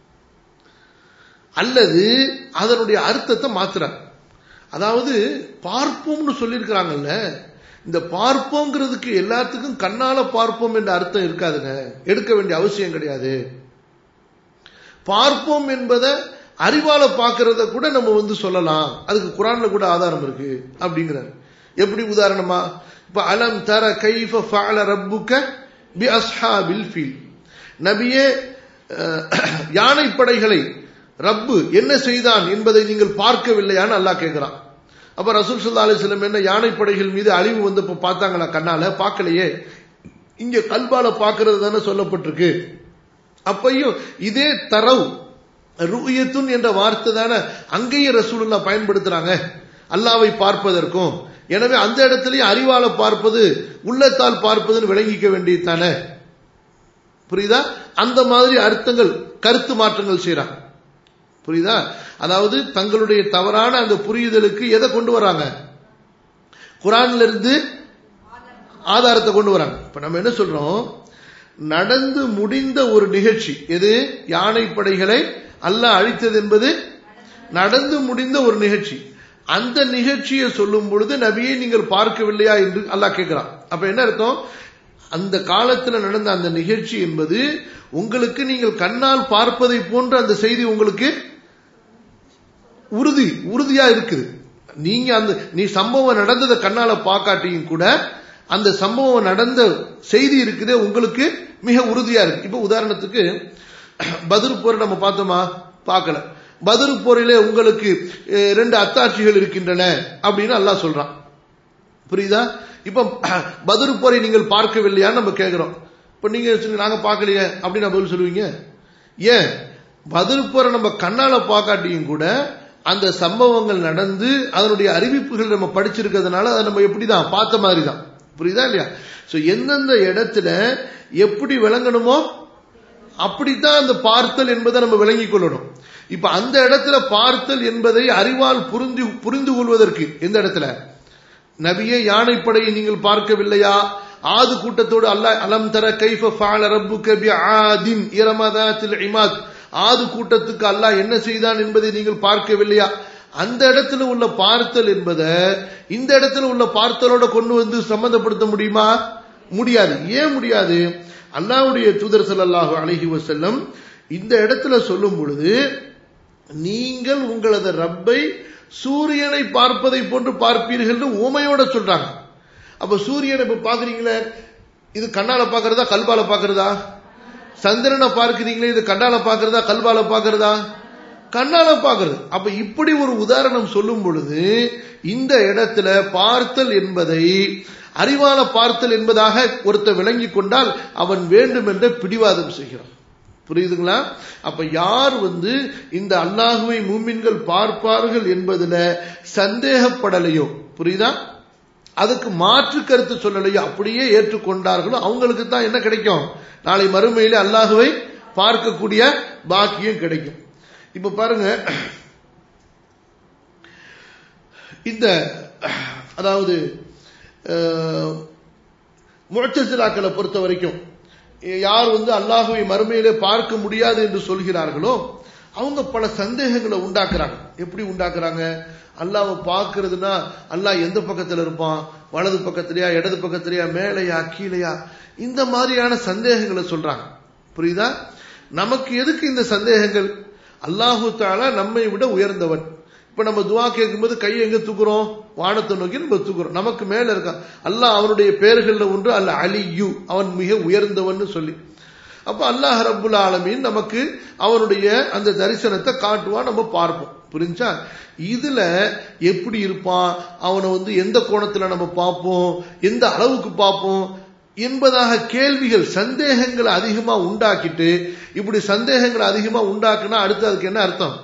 அல்லது அதனுடைய அர்த்தத்தை மாத்துறார். அதாவது பார்ப்போம்னு சொல்லியிருக்கிறாங்கல்ல, இந்த பார்ப்போங்கிறதுக்கு எல்லாத்துக்கும் கண்ணால பார்ப்போம் என்ற அர்த்தம் இருக்காதுங்க, எடுக்க வேண்டிய அவசியம் கிடையாது. பார்ப்போம் என்பதை அறிவால பார்க்கறத கூட நம்ம சொல்லலாம், அதுக்கு குர்ஆன்ல கூட ஆதாரம் இருக்கு அப்படிங்கிறார். எப்படி உதாரணமா? இப்ப அலம் தர கைஃப ஃபஅல ரப்புக பி அஸ்ஹாபில் ஃபீல், நபியே யானை படைகளை ரப்பு என்ன செய்தான் என்பதை நீங்கள் பார்க்கவில்லையான்னு அல்லாஹ் கேட்கிறான். அப்ப ரசூல் ஸல்லல்லாஹு அலைஹி வஸல்லம் என்ன யானை படைகள் மீது அழிவு வந்தப்ப பார்த்தாங்களா? கண்ணால பார்க்கலையே. இங்க கல்பால பாக்குறது தானே சொல்லப்பட்டிருக்கு. அப்பையும் இதே தரவு ருயத்துன் என்ற வார்த்தை தானே அங்கேயும் ரசூலுல்லாஹ் பயன்படுத்துறாங்க அல்லாஹ்வை பார்ப்பதற்கும். எனவே அந்த இடத்துலயும் அறிவால பார்ப்பது உள்ளத்தால் பார்ப்பதுன்னு விளங்கிக்க வேண்டியது தானே. புரியுதா? அந்த மாதிரி அர்த்தங்கள் கருத்து மாற்றங்கள் செய்யறாங்க. புரியுதா? அதாவது தங்களுடைய தவறான அந்த புரிதலுக்கு எதை கொண்டு வராங்க? குர்ஆன்ல இருந்து ஆதாரத்தை கொண்டு வராங்க. இப்ப நம்ம என்ன சொல்றோம்? நடந்து முடிந்த ஒரு நிகழ்ச்சி எது? யானை படைகளை அல்லாஹ் அழித்தது என்பது நடந்து முடிந்த ஒரு நிகழ்ச்சி. அந்த நிகழ்ச்சியை சொல்லும் பொழுது நபியை நீங்கள் பார்க்கவில்லையா என்று அல்லாஹ் கேட்கிறான். அப்ப என்ன அர்த்தம்? அந்த காலத்தில் நடந்த அந்த நிகழ்ச்சி என்பது உங்களுக்கு நீங்கள் கண்ணால் பார்ப்பதை போன்ற அந்த செய்தி உங்களுக்கு உறுதியா இருக்குது. நீங்க நீ சம்பவம் நடந்ததை கண்ணால பார்க்காட்டியும் கூட அந்த சம்பவம் நடந்த செய்தி இருக்குதே உங்களுக்கு மிக உறுதியா இருக்கு. இப்ப உதாரணத்துக்கு பத்ர் போர் நம்ம பார்த்தோமா? பார்க்கல. பத்ர் போரிலே உங்களுக்கு 2 அத்தாட்சிகள் இருக்கின்றன அப்படின்னு அல்லாஹ் சொல்றான். புரியுதா? இப்ப பத்ர் போரை நீங்கள் பார்க்கவில்லையான்னு நம்ம கேட்கிறோம். இப்ப நீங்க நாங்க பார்க்கலையே அப்படின்னு பதில் சொல்லுவீங்க. ஏன்? பத்ர் போரை நம்ம கண்ணால பார்க்காட்டியும் கூட அந்த சம்பவங்கள் நடந்து அதனுடைய அறிவிப்புகள் நம்ம படிச்சிருக்கிறதுனால அதை நம்ம எப்படிதான் பார்த்த மாதிரி தான். புரியுதா இல்லையா? சோ எந்தெந்த இடத்துல எப்படி விளங்கணுமோ அப்படித்தான் அந்த பார்த்தல் என்பதை நம்ம விளங்கிக் கொள்ளணும். இப்ப அந்த இடத்துல பார்த்தல் என்பதை அறிவால் புரிந்து கொள்வதற்கு எந்த இடத்துல? நபியே யானைப்படையை நீங்கள் பார்க்கவில்லையா? ஆது கூட்டத்தோடு அல்லாஹ் அலம் தர கைஃப ஃபஅல ரப்புக பிஆதின் இரமதாத்தில் இமாத், ஆது கூட்டத்துக்கு அல்லாஹ் என்ன செய்தான் என்பதை நீங்கள் பார்க்கவில்லையா? அந்த இடத்துல உள்ள பார்த்தல் என்பதை இந்த இடத்துல உள்ள பார்த்தலோட கொண்டு வந்து சம்பந்தப்படுத்த முடியுமா? முடியாது. ஏன் முடியாது? அல்லாஹ்வுடைய தூதர் ஸல்லல்லாஹு அலைஹி வஸல்லம் இந்த இடத்துல சொல்லும் பொழுது நீங்கள் உங்களது ரப்பை சூரியனை பார்ப்பதை போன்று பார்ப்பீர்கள் உமையோட சொல்றாங்க. அப்ப சூரியனை இப்ப பாக்குறீங்களே, இது கண்ணால பாக்குறதா கல்பால பாக்குறதா? சந்திரனை பார்க்கிறீங்களே, இது கண்ணால பாக்குறதா கல்பால பாக்குறதா? கண்ணால பாக்குறது. அப்ப இப்படி ஒரு உதாரணம் சொல்லும் பொழுது இந்த இடத்துல பார்த்தல் என்பதை அறிவால பார்த்தல் என்பதாக ஒருத்த விளங்கி கொண்டால் அவன் வேண்டும் என்ற பிடிவாதம் செய்கிறான். புரியுதுங்களா? அப்ப யார் இந்த அல்லாஹுவை மூமின்கள் பார்ப்பார்கள் என்பதுல சந்தேகப்படலையோ, புரியுதா, அதுக்கு மாற்று கருத்து சொல்லலையோ, அப்படியே ஏற்றுக்கொண்டார்களோ அவங்களுக்கு தான் என்ன கிடைக்கும்? நாளை மறுமையிலே அல்லாஹுவை பார்க்கக்கூடிய பாக்கியம் கிடைக்கும். இப்ப பாருங்க, இந்த அதாவது முஅ்தஸிலாக்களை பொறுத்த வரைக்கும் யார் அல்லாஹுவை மறுமையிலே பார்க்க முடியாது என்று சொல்கிறார்களோ அவங்க பல சந்தேகங்களை உண்டாக்குறாங்க. எப்படி உண்டாக்குறாங்க? அல்லாஹ்வை பார்க்கிறதுனா அல்லாஹ் எந்த பக்கத்துல இருப்பான்? வலது பக்கத்திலயா, இடது பக்கத்திலயா, மேலையா, கீழையா? இந்த மாதிரியான சந்தேகங்களை சொல்றாங்க. புரியுதா? நமக்கு எதுக்கு இந்த சந்தேகங்கள்? அல்லாஹு தஆலா நம்மை விட உயர்ந்தவன். இப்ப நம்ம துஆ கேட்கும்போது கையை எங்க தூக்குறோம்? வானத்தை நோக்கி நம்ம தூக்குறோம். நமக்கு மேல இருக்கான் அல்லாஹ். அவனுடைய பெயர்கள்ல ஒன்று அல் அலியு, அவன் மிக உயர்ந்தவன் சொல்லி. அப்ப அல்லாஹ் ரப்புல் ஆலமீன் நமக்கு அவனுடைய அந்த தரிசனத்தை காட்டுவான், நம்ம பார்ப்போம். புரிஞ்சா? இதுல எப்படி இருப்பான், அவனை எந்த கோணத்துல நம்ம பார்ப்போம், எந்த அளவுக்கு பார்ப்போம் என்பதாக கேள்விகள், சந்தேகங்களை அதிகமா உண்டாக்கிட்டு, இப்படி சந்தேகங்களை அதிகமா உண்டாக்குனா அடுத்து அதுக்கு என்ன அர்த்தம்?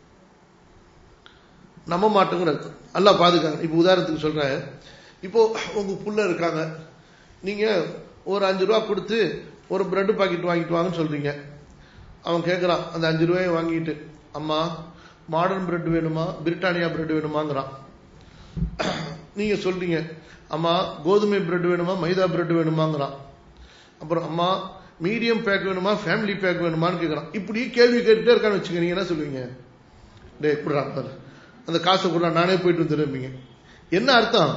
நம்ப மாட்டோங்கிற அர்த்தம். அல்லாஹ் பாதுகாக்க. இப்ப உதாரணத்துக்கு சொல்றேன், இப்போ உங்க புள்ள இருக்காங்க, நீங்க ஒரு 5 ரூபா கொடுத்து ஒரு பிரெட் பாக்கெட் வாங்கிட்டு வாங்கன்னு சொல்றீங்க. அவன் கேட்கறான், அந்த 5 ரூபாயை வாங்கிட்டு, அம்மா மாடர்ன் பிரெட் வேணுமா பிரிட்டானியா பிரெட் வேணுமாங்கிறான். நீங்க சொல்றீங்க, அம்மா கோதுமை பிரெட் வேணுமா மைதா பிரெட் வேணுமாங்கிறான். அப்புறம் அம்மா மீடியம் பேக் வேணுமா ஃபேமிலி பேக் வேணுமான்னு கேட்கறான். இப்படி கேள்வி கேட்டுட்டே இருக்கான்னு வச்சுக்க, நீங்க என்ன சொல்லுவீங்க? டே கொடுறான் பாரு, அந்த காசை கொடுறா, நானே போயிட்டு வந்துருப்பீங்க. என்ன அர்த்தம்?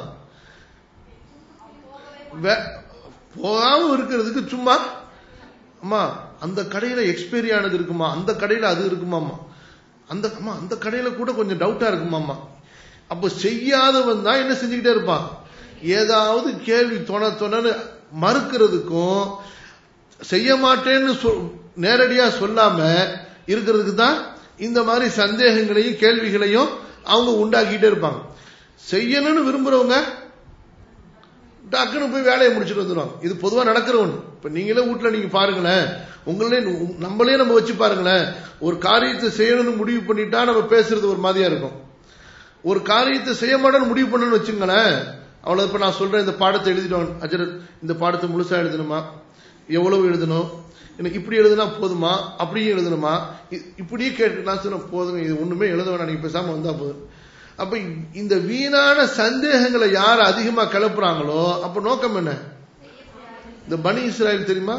போகாம இருக்கிறதுக்கு சும்மா, அம்மா அந்த கடையில எக்ஸ்பைரி ஆனது இருக்குமா, அந்த கடையில அது இருக்குமாமா, அந்த கடையில கூட கொஞ்சம் டவுட்டா இருக்குமாமா. அப்ப செய்யாதவன் தான் என்ன செஞ்சுக்கிட்டே இருப்பான்? ஏதாவது கேள்வி தொணன்னு மறுக்கிறதுக்கும், செய்ய மாட்டேன்னு நேரடியா சொல்லாம இருக்கிறதுக்கு தான் இந்த மாதிரி சந்தேகங்களையும் கேள்விகளையும் அவங்க உண்டாக்கிட்டே இருப்பாங்க. செய்யணும்னு விரும்புறவங்க டக்குன்னு போய் வேலையை முடிச்சுட்டு வந்துடுவாங்க. இது பொதுவா நடக்கிற ஒண்ணு. இப்ப நீங்களே வீட்டுல நீங்க பாருங்களேன், நம்மளே நம்ம வச்சு பாருங்களேன். ஒரு காரியத்தை செய்யணும்னு முடிவு பண்ணிட்டா நம்ம பேசுறது ஒரு மாதிரியா இருக்கும். ஒரு காரியத்தை செய்ய மாட்டேன்னு முடிவு பண்ணணும்னு வச்சுங்களேன், அவ்வளவு. இப்ப நான் சொல்றேன், இந்த பாடத்தை எழுதிடுவாங்க. அஜரத், இந்த பாடத்தை முழுசா எழுதணுமா, எவ்வளவு எழுதணும், எனக்கு இப்படி எழுதுனா போதுமா, அப்படியே எழுதணுமா, இப்படியே கேட்டு நான் சொன்ன போதுங்க, இது ஒண்ணுமே எழுத வேணாம், நீங்க பேசாம வந்தா போதும். அப்ப இந்த வீணான சந்தேகங்களை யார் அதிகமா கிளப்புறாங்களோ அப்ப நோக்கம் என்ன? இந்த பனி இஸ்ராயல் தெரியுமா?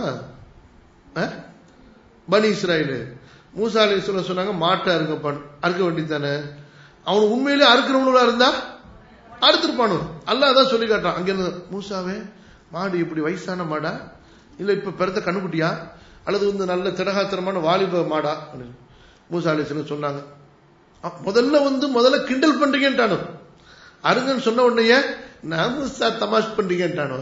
பனி இஸ்ராயல் மூசா அலைஹிஸ்ஸலாம் சொன்னாங்க, மாட்டை அறுக்க வேண்டித்தானே. அவன் உண்மையிலே அறுக்கிறவங்களா இருந்தா அறுத்திருப்பானு. அல்லாஹ் தான் சொல்லி காட்டான். அங்க இருந்து, மூசாவே மாடு இப்படி வயசான மாடா, இல்ல இப்ப பிறந்த கண்ணுக்குட்டியா, அல்லது வந்து நல்ல திடகாத்திரமான வாலிப மாடா? மூசா அலைஹிஸ்ஸலாம் சொன்னாங்க. முதல்ல கிண்டல் பண்றீங்கன்றானோ, அருங்கன்னு சொன்ன உடனே நான் மூசா தமாஷ் பண்றீங்கன்றானோ.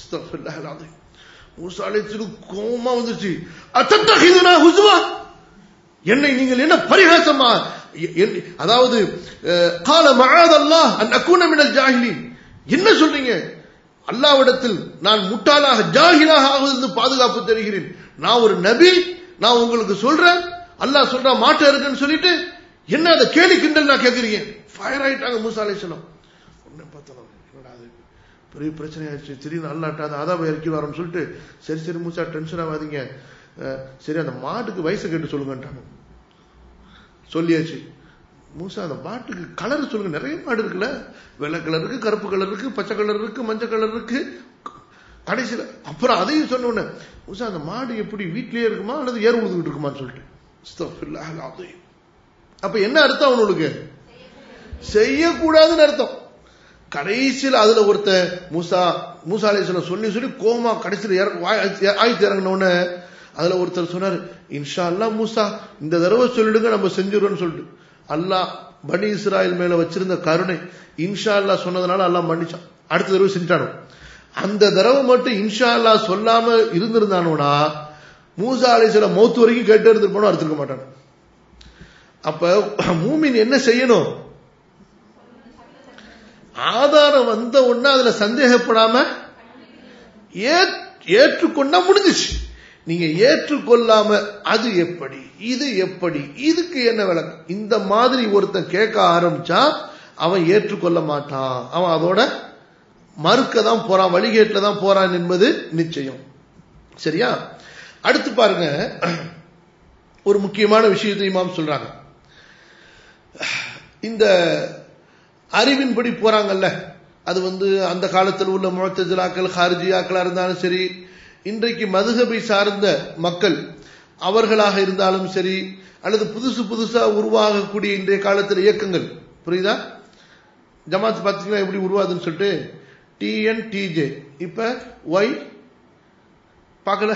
மூசா அலைஹிஸ்ஸலாம் கோவமா வந்துச்சு. அத்தத்தஹிதுனா ஹுஸ்வா, என்னை நீங்கள் என்ன பரிகாசமா, அதாவது கால மஆதல்லாஹ் அன் அகூன மினல் ஜாஹிலீன், என்ன சொல்றீங்க? அல்லாஹ்விடத்தில் நான் முட்டாளாக ஜாஹிலாக ஆகுவது பாதுகாப்பு தருகிறேன். நான் ஒரு நபி, நான் உங்களுக்கு சொல்றேன், அல்லாஹ் சொல்றா மாட்ட இருக்குன்னு சொல்லிட்டு என்ன அதை கேலி கிண்டல் நான் கேட்கிறீங்க? ஃபயர் ஆயிட்டாங்க மூசா அலைஹிஸ்ஸலாம். உடனே பார்த்தாலும் என்னடா அது பெரிய பிரச்சனை ஆயிடுச்சு, திடீர்னு அல்லாஹ் அதாப இறக்கி வரோம்னு சொல்லிட்டு, சரி மூசா டென்ஷன் ஆகாதீங்க, சரி அந்த மாட்டுக்கு வயசு கேட்டு சொல்லுங்கன்றாங்க. சொல்லியாச்சு. மூசா அந்த மாட்டுக்கு கலர் சொல்லுங்க, நிறைய மாடு இருக்குல்ல, வெள்ளை கலர் இருக்கு, கருப்பு கலர் இருக்கு, பச்சை கலர் இருக்கு, மஞ்சள் கலர் இருக்கு. கடைசியில அப்புறம் அதையும் சொன்ன உடனே, மூசா அந்த மாடு எப்படி வீட்லயே இருக்குமா அல்லது ஏர் உழுதுகிட்டு இருக்குமான்னு சொல்லிட்டு. அப்ப என்ன அர்த்தம் அவனுக்கு? செய்யக்கூடாதுன்னு அர்த்தம். கடைசியில் அதுல ஒருத்த மூசா அலைஹிஸ்ஸலாம் சொல்லி கோமா கடைசியில் ஆயத்து இறங்கின உடனே அதுல ஒருத்தர் சொன்னாரு, இன்ஷா அல்லாஹ் மூசா இந்த தடவை சொல்லிடுங்க, நம்ம செஞ்சிருவோம்னு சொல்லிட்டு. அல்லாஹ் பனி இஸ்ராயல் மேல வச்சிருந்த கருணை, இன்ஷா அல்லாஹ் சொன்னதுனால அல்லாஹ் மன்னிச்சான். அடுத்த தடவை செஞ்சானோ. அந்த தடவை மட்டும் இன்ஷா அல்லாஹ் சொல்லாம இருந்திருந்தானோனா மூசா அலைஹிஸ்ஸலாம் மௌத் வரைக்கும் கேட்டு இருந்திருப்பானோ, அறுத்திருக்க மாட்டான். அப்ப மூமின் என்ன செய்யணும்? ஆதாரம் வந்த உடனே அதுல சந்தேகப்படாம ஏற்றுக்கொண்டா முடிஞ்சிச்சு. நீங்க ஏற்றுக்கொள்ளாம அது எப்படி, இது எப்படி, இதுக்கு என்ன விளக்கம், இந்த மாதிரி ஒருத்தன் கேட்க ஆரம்பிச்சா அவன் ஏற்றுக்கொள்ள மாட்டான். அவன் அதோட மறுக்க தான் போறான், வழிகேட்டுல தான் போறான் என்பது நிச்சயம். சரியா? அடுத்து பாருங்க, ஒரு முக்கியமான விஷயத்தை இமாம் சொல்றாங்க. இந்த அறிவின்படி போறாங்கல்ல, அது வந்து அந்த காலத்தில் உள்ள முஅத்தஸிலாக்கள், ஹாரிஜியாக்களா இருந்தாலும் சரி, இன்றைக்கு மதுஹபை சார்ந்த மக்கள் அவர்களாக இருந்தாலும் சரி, அல்லது புதுசா உருவாகக்கூடிய இன்றைய காலத்தில் இயக்கங்கள், புரியுதா? ஜமாத் பார்த்தீங்கன்னா எப்படி உருவாதுன்னு சொல்லிட்டு TNTJ, இப்ப ஒய் பார்க்கல,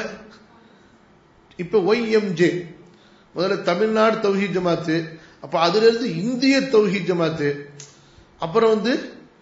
இப்ப YMJ, முதல்ல தமிழ்நாடு தௌஹீத் ஜமாத்து, அப்ப அதுல இருந்து இந்திய தௌஹீத் ஜமாத்து, அப்புறம் வந்து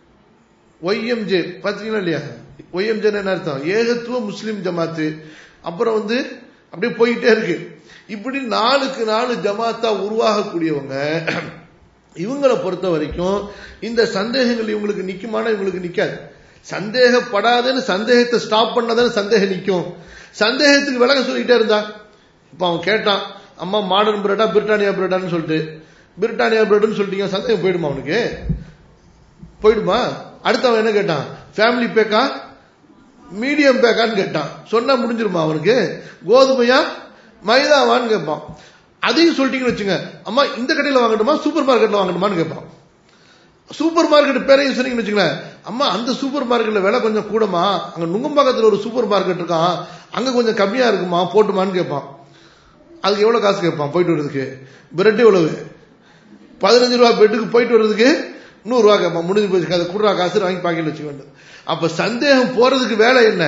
YMJ பாத்தீங்களா இல்லையா? YMJ என்ன அர்த்தம்? ஏகத்துவ முஸ்லிம் ஜமாத்து. அப்புறம் வந்து அப்படியே போயிட்டே இருக்கு. இப்படி 4க்கு 4 ஜமாத்தா உருவாகக்கூடியவங்க. இவங்களை பொறுத்த வரைக்கும் இந்த சந்தேகங்கள் இவங்களுக்கு நிக்குமானா இவங்களுக்கு நிக்காது. சந்தேகப்படாதன்னு சந்தேகத்தை ஸ்டாப் பண்ணாதானே சந்தேகம் நிக்கும். சந்தேகத்துக்கு விளக்கம் சொல்லிக்கிட்டே இருந்தா, இப்ப அவன் கேட்டான், அம்மா மாடர்ன் பிரெட்டா பிரிட்டானியா பிரெட்டான்னு சொல்லிட்டு, பிரிட்டானியா பிரெட்னு சொல்லிட்டீங்க, சந்தேகம் போயிடுமா அவனுக்கு? போயிடுமா? அடுத்து அவன் என்ன கேட்டான்? ஃபேமிலி பேக்கா மீடியம் பேக்கான்னு கேட்டான். சொன்னா முடிஞ்சிருமா அவனுக்கு? கோதுமையா மைதாவான்னு கேட்பான். அதையும் சொல்லிட்டீங்கன்னு வச்சுங்க, அம்மா இந்த கடையில் வாங்கட்டுமா சூப்பர் மார்க்கெட்ல வாங்கட்டுமான்னு கேட்பான். சூப்பர் மார்க்கெட் பேரையும் சொன்னீங்கன்னு வச்சுங்களேன், அம்மா அந்த சூப்பர் மார்க்கெட்ல விலை கொஞ்சம் கூடமா, அங்க நுங்கம்பாக்கத்தில் ஒரு சூப்பர் மார்க்கெட் இருக்கான், அங்க கொஞ்சம் கம்மியா இருக்குமா, போட்டுமான்னு கேட்பான். அதுக்கு எவ்வளவு காசு கேட்பான் போயிட்டு வர்றதுக்கு? பிரெட் எவ்வளவு? 15 ரூபா பெட்டுக்கு போயிட்டு வர்றதுக்கு 100 ரூபா கேட்பான். முடிஞ்சு போச்சு, அதை குடுறா காசு வாங்கி பாக்கெட்ல வச்சுக்க வேண்டும். அப்ப சந்தேகம் போறதுக்கு வேலை என்ன?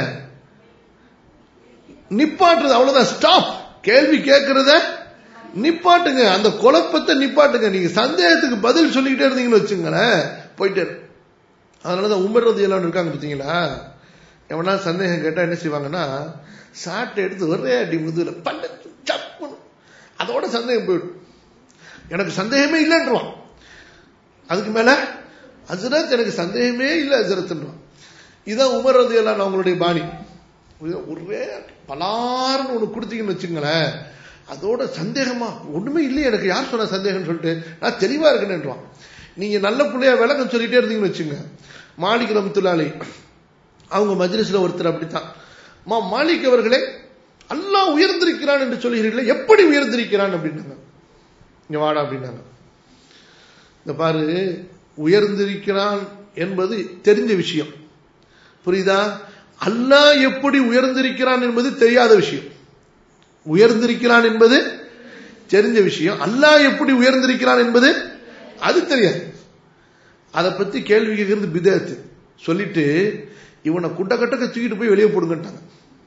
நிப்பாட்டுறது, அவ்வளவுதான். ஸ்டாப். கேள்வி கேட்கறத நிப்பாட்டுங்க, அந்த குழப்பத்தை நிப்பாட்டுங்க. நீங்க சந்தேகத்துக்கு பதில் சொல்லிக்கிட்டே இருந்தீங்கன்னு வச்சுங்களேன், போயிட்டே இருக்கு. அதனாலதான் உமர் ரலியல்லாஹு அன்ஹு இருக்காங்க பார்த்தீங்களா, எவனா சந்தேகம் கேட்டா என்ன செய்வாங்கன்னா, சாட்டை எடுத்து ஒரே அடி முதுகுல பல்ல சப்புணும், அதோட சந்தேகம் போயிடும். எனக்கு சந்தேகமே இல்லைன்றான். அதுக்கு மேல ஹஸ்ரத் எனக்கு சந்தேகமே இல்லை ஹஸ்ரத்ன்றான். இதான் உமர் ரலியல்லாஹு அன்ஹு அவங்களுடைய பாணி. ஒரே பலாருன்னு ஒண்ணு கொடுத்தீங்கன்னு வச்சுங்களேன், அதோட சந்தேகமா ஒண்ணுமே இல்லையே எனக்கு, யார் சொன்ன சந்தேகம்னு சொல்லிட்டு நான் தெளிவா இருக்கேன்னுவான். நீங்க நல்ல பிள்ளையா விளக்கம் சொல்லிட்டே இருந்தீங்கன்னு வச்சுங்க. மாலிக் ரஹ்மத்துல்லாஹி அலைஹி அவங்க மஜ்லிஸ்ல ஒருத்தர் அப்படித்தான், மாலிக் அவர்களே அல்லாஹ் உயர்ந்திருக்கிறான் என்று சொல்கிறீர்களே, எப்படி உயர்ந்திருக்கிறான் அப்படின்னாங்க. இங்க வாடா அப்படின்னாங்க. இந்த பாரு, உயர்ந்திருக்கிறான் என்பது தெரிஞ்ச விஷயம், புரியுதா? அல்லாஹ் எப்படி உயர்ந்திருக்கிறான் என்பது தெரியாத விஷயம். உயர்ந்திருக்கிறான் என்பது தெரிஞ்ச விஷயம், அல்லாஹ் எப்படி உயர்ந்திருக்கிறான் என்பது அது தெரியாது. அதை பத்தி கேள்வி கேட்கறது பிதஅத். சொல்லிட்டு இவனை குண்டக்கட்டக்க தூக்கிட்டு போய் வெளியே போடுங்கட்டாங்க.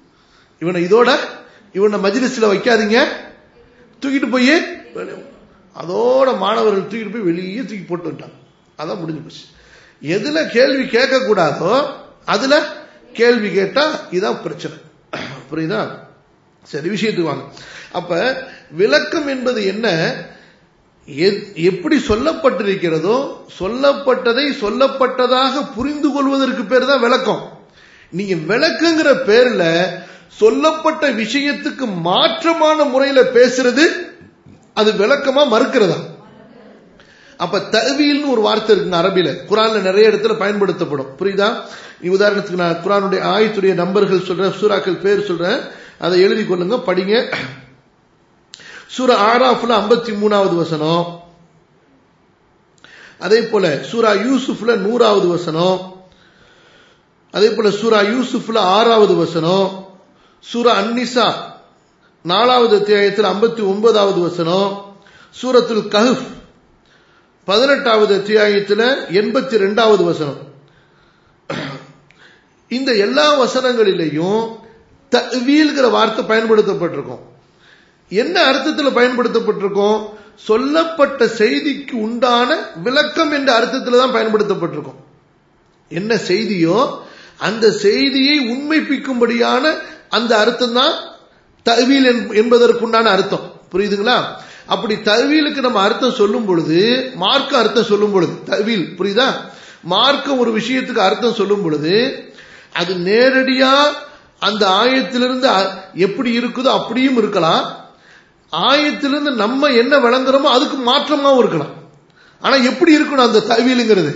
இவனை மஜ்லிஸ்ல வைக்காதீங்க, தூக்கிட்டு போய் அதோட மாணவர்கள் தூக்கிட்டு போய் வெளியே தூக்கி போட்டு வந்துட்டாங்க. அதான் முடிஞ்சு போச்சு. எதுல கேள்வி கேட்க கூடாதோ அதுல கேள்வி கேட்டா இதான் பிரச்சனை, புரியுதா? சரி, விஷயத்துக்கு வாங்க. அப்ப விளக்கம் என்பது என்ன? எப்படி சொல்லப்பட்டிருக்கிறதோ சொல்லப்பட்டதை சொல்லப்பட்டதாக புரிந்து கொள்வதற்கு பேர் தான் விளக்கம். நீங்க விளக்குங்கிற பேர்ல சொல்லப்பட்ட விஷயத்துக்கு மாற்றமான முறையில பேசுறது அது விளக்கமா மறுக்கிறதா? அப்ப தஅவீல்னு ஒரு வார்த்தை இருக்குங்க அரபில, குர்ஆன்ல நிறைய இடத்துல பயன்படுத்தப்படும், புரியுதா? உதாரணத்துக்கு நான் குர்ஆனுடைய ஆயத்துடைய நம்பர்கள் சொல்றேன், சூராக்கள் பேர் சொல்றேன், அதை எழுதி கொள்ளுங்க, படிங்க. சூரா ஆராஃப்ல 53வது வசனம், அதே போல சூரா யூசுஃப்ல 100வது வசனம், அதே போல சூரா யூசுஃப்ல 6வது வசனம், சூரா அன்னிசா 4வது அத்தியாயத்தில் 59வது வசனம், சூரத்துல் கஹ்ஃப் 18வது அத்தியாயத்தில் 82வது வசனம். இந்த எல்லா வசனங்களிலேயும் தஅவீல்ங்கிற வார்த்தை பயன்படுத்தப்பட்டிருக்கும். என்ன அர்த்தத்தில் பயன்படுத்தப்பட்டிருக்கும்? சொல்லப்பட்ட செய்திக்கு உண்டான விளக்கம் என்ற அர்த்தத்தில் தான் பயன்படுத்தப்பட்டிருக்கும். என்ன செய்தியோ அந்த செய்தியை உண்மைப்பிக்கும்படியான அந்த அர்த்தம் தான் தஅவீல் என்பதற்குண்டான அர்த்தம், புரியுதுங்களா? அப்படி தஅவீலுக்கு நம்ம அர்த்தம் சொல்லும் பொழுது, மார்க்க அர்த்தம் சொல்லும் பொழுது தஅவீல், புரியுதா? மார்க்க ஒரு விஷயத்துக்கு அர்த்தம் சொல்லும் பொழுது அது நேரடியா அந்த ஆயத்திலிருந்து எப்படி இருக்குதோ அப்படியும் இருக்கலாம், ஆயத்திலிருந்து நம்ம என்ன விளங்குறோமோ அதுக்கு மாற்றமாவும் இருக்கலாம். ஆனா எப்படி இருக்கணும் அந்த தஅவீலுங்கிறது?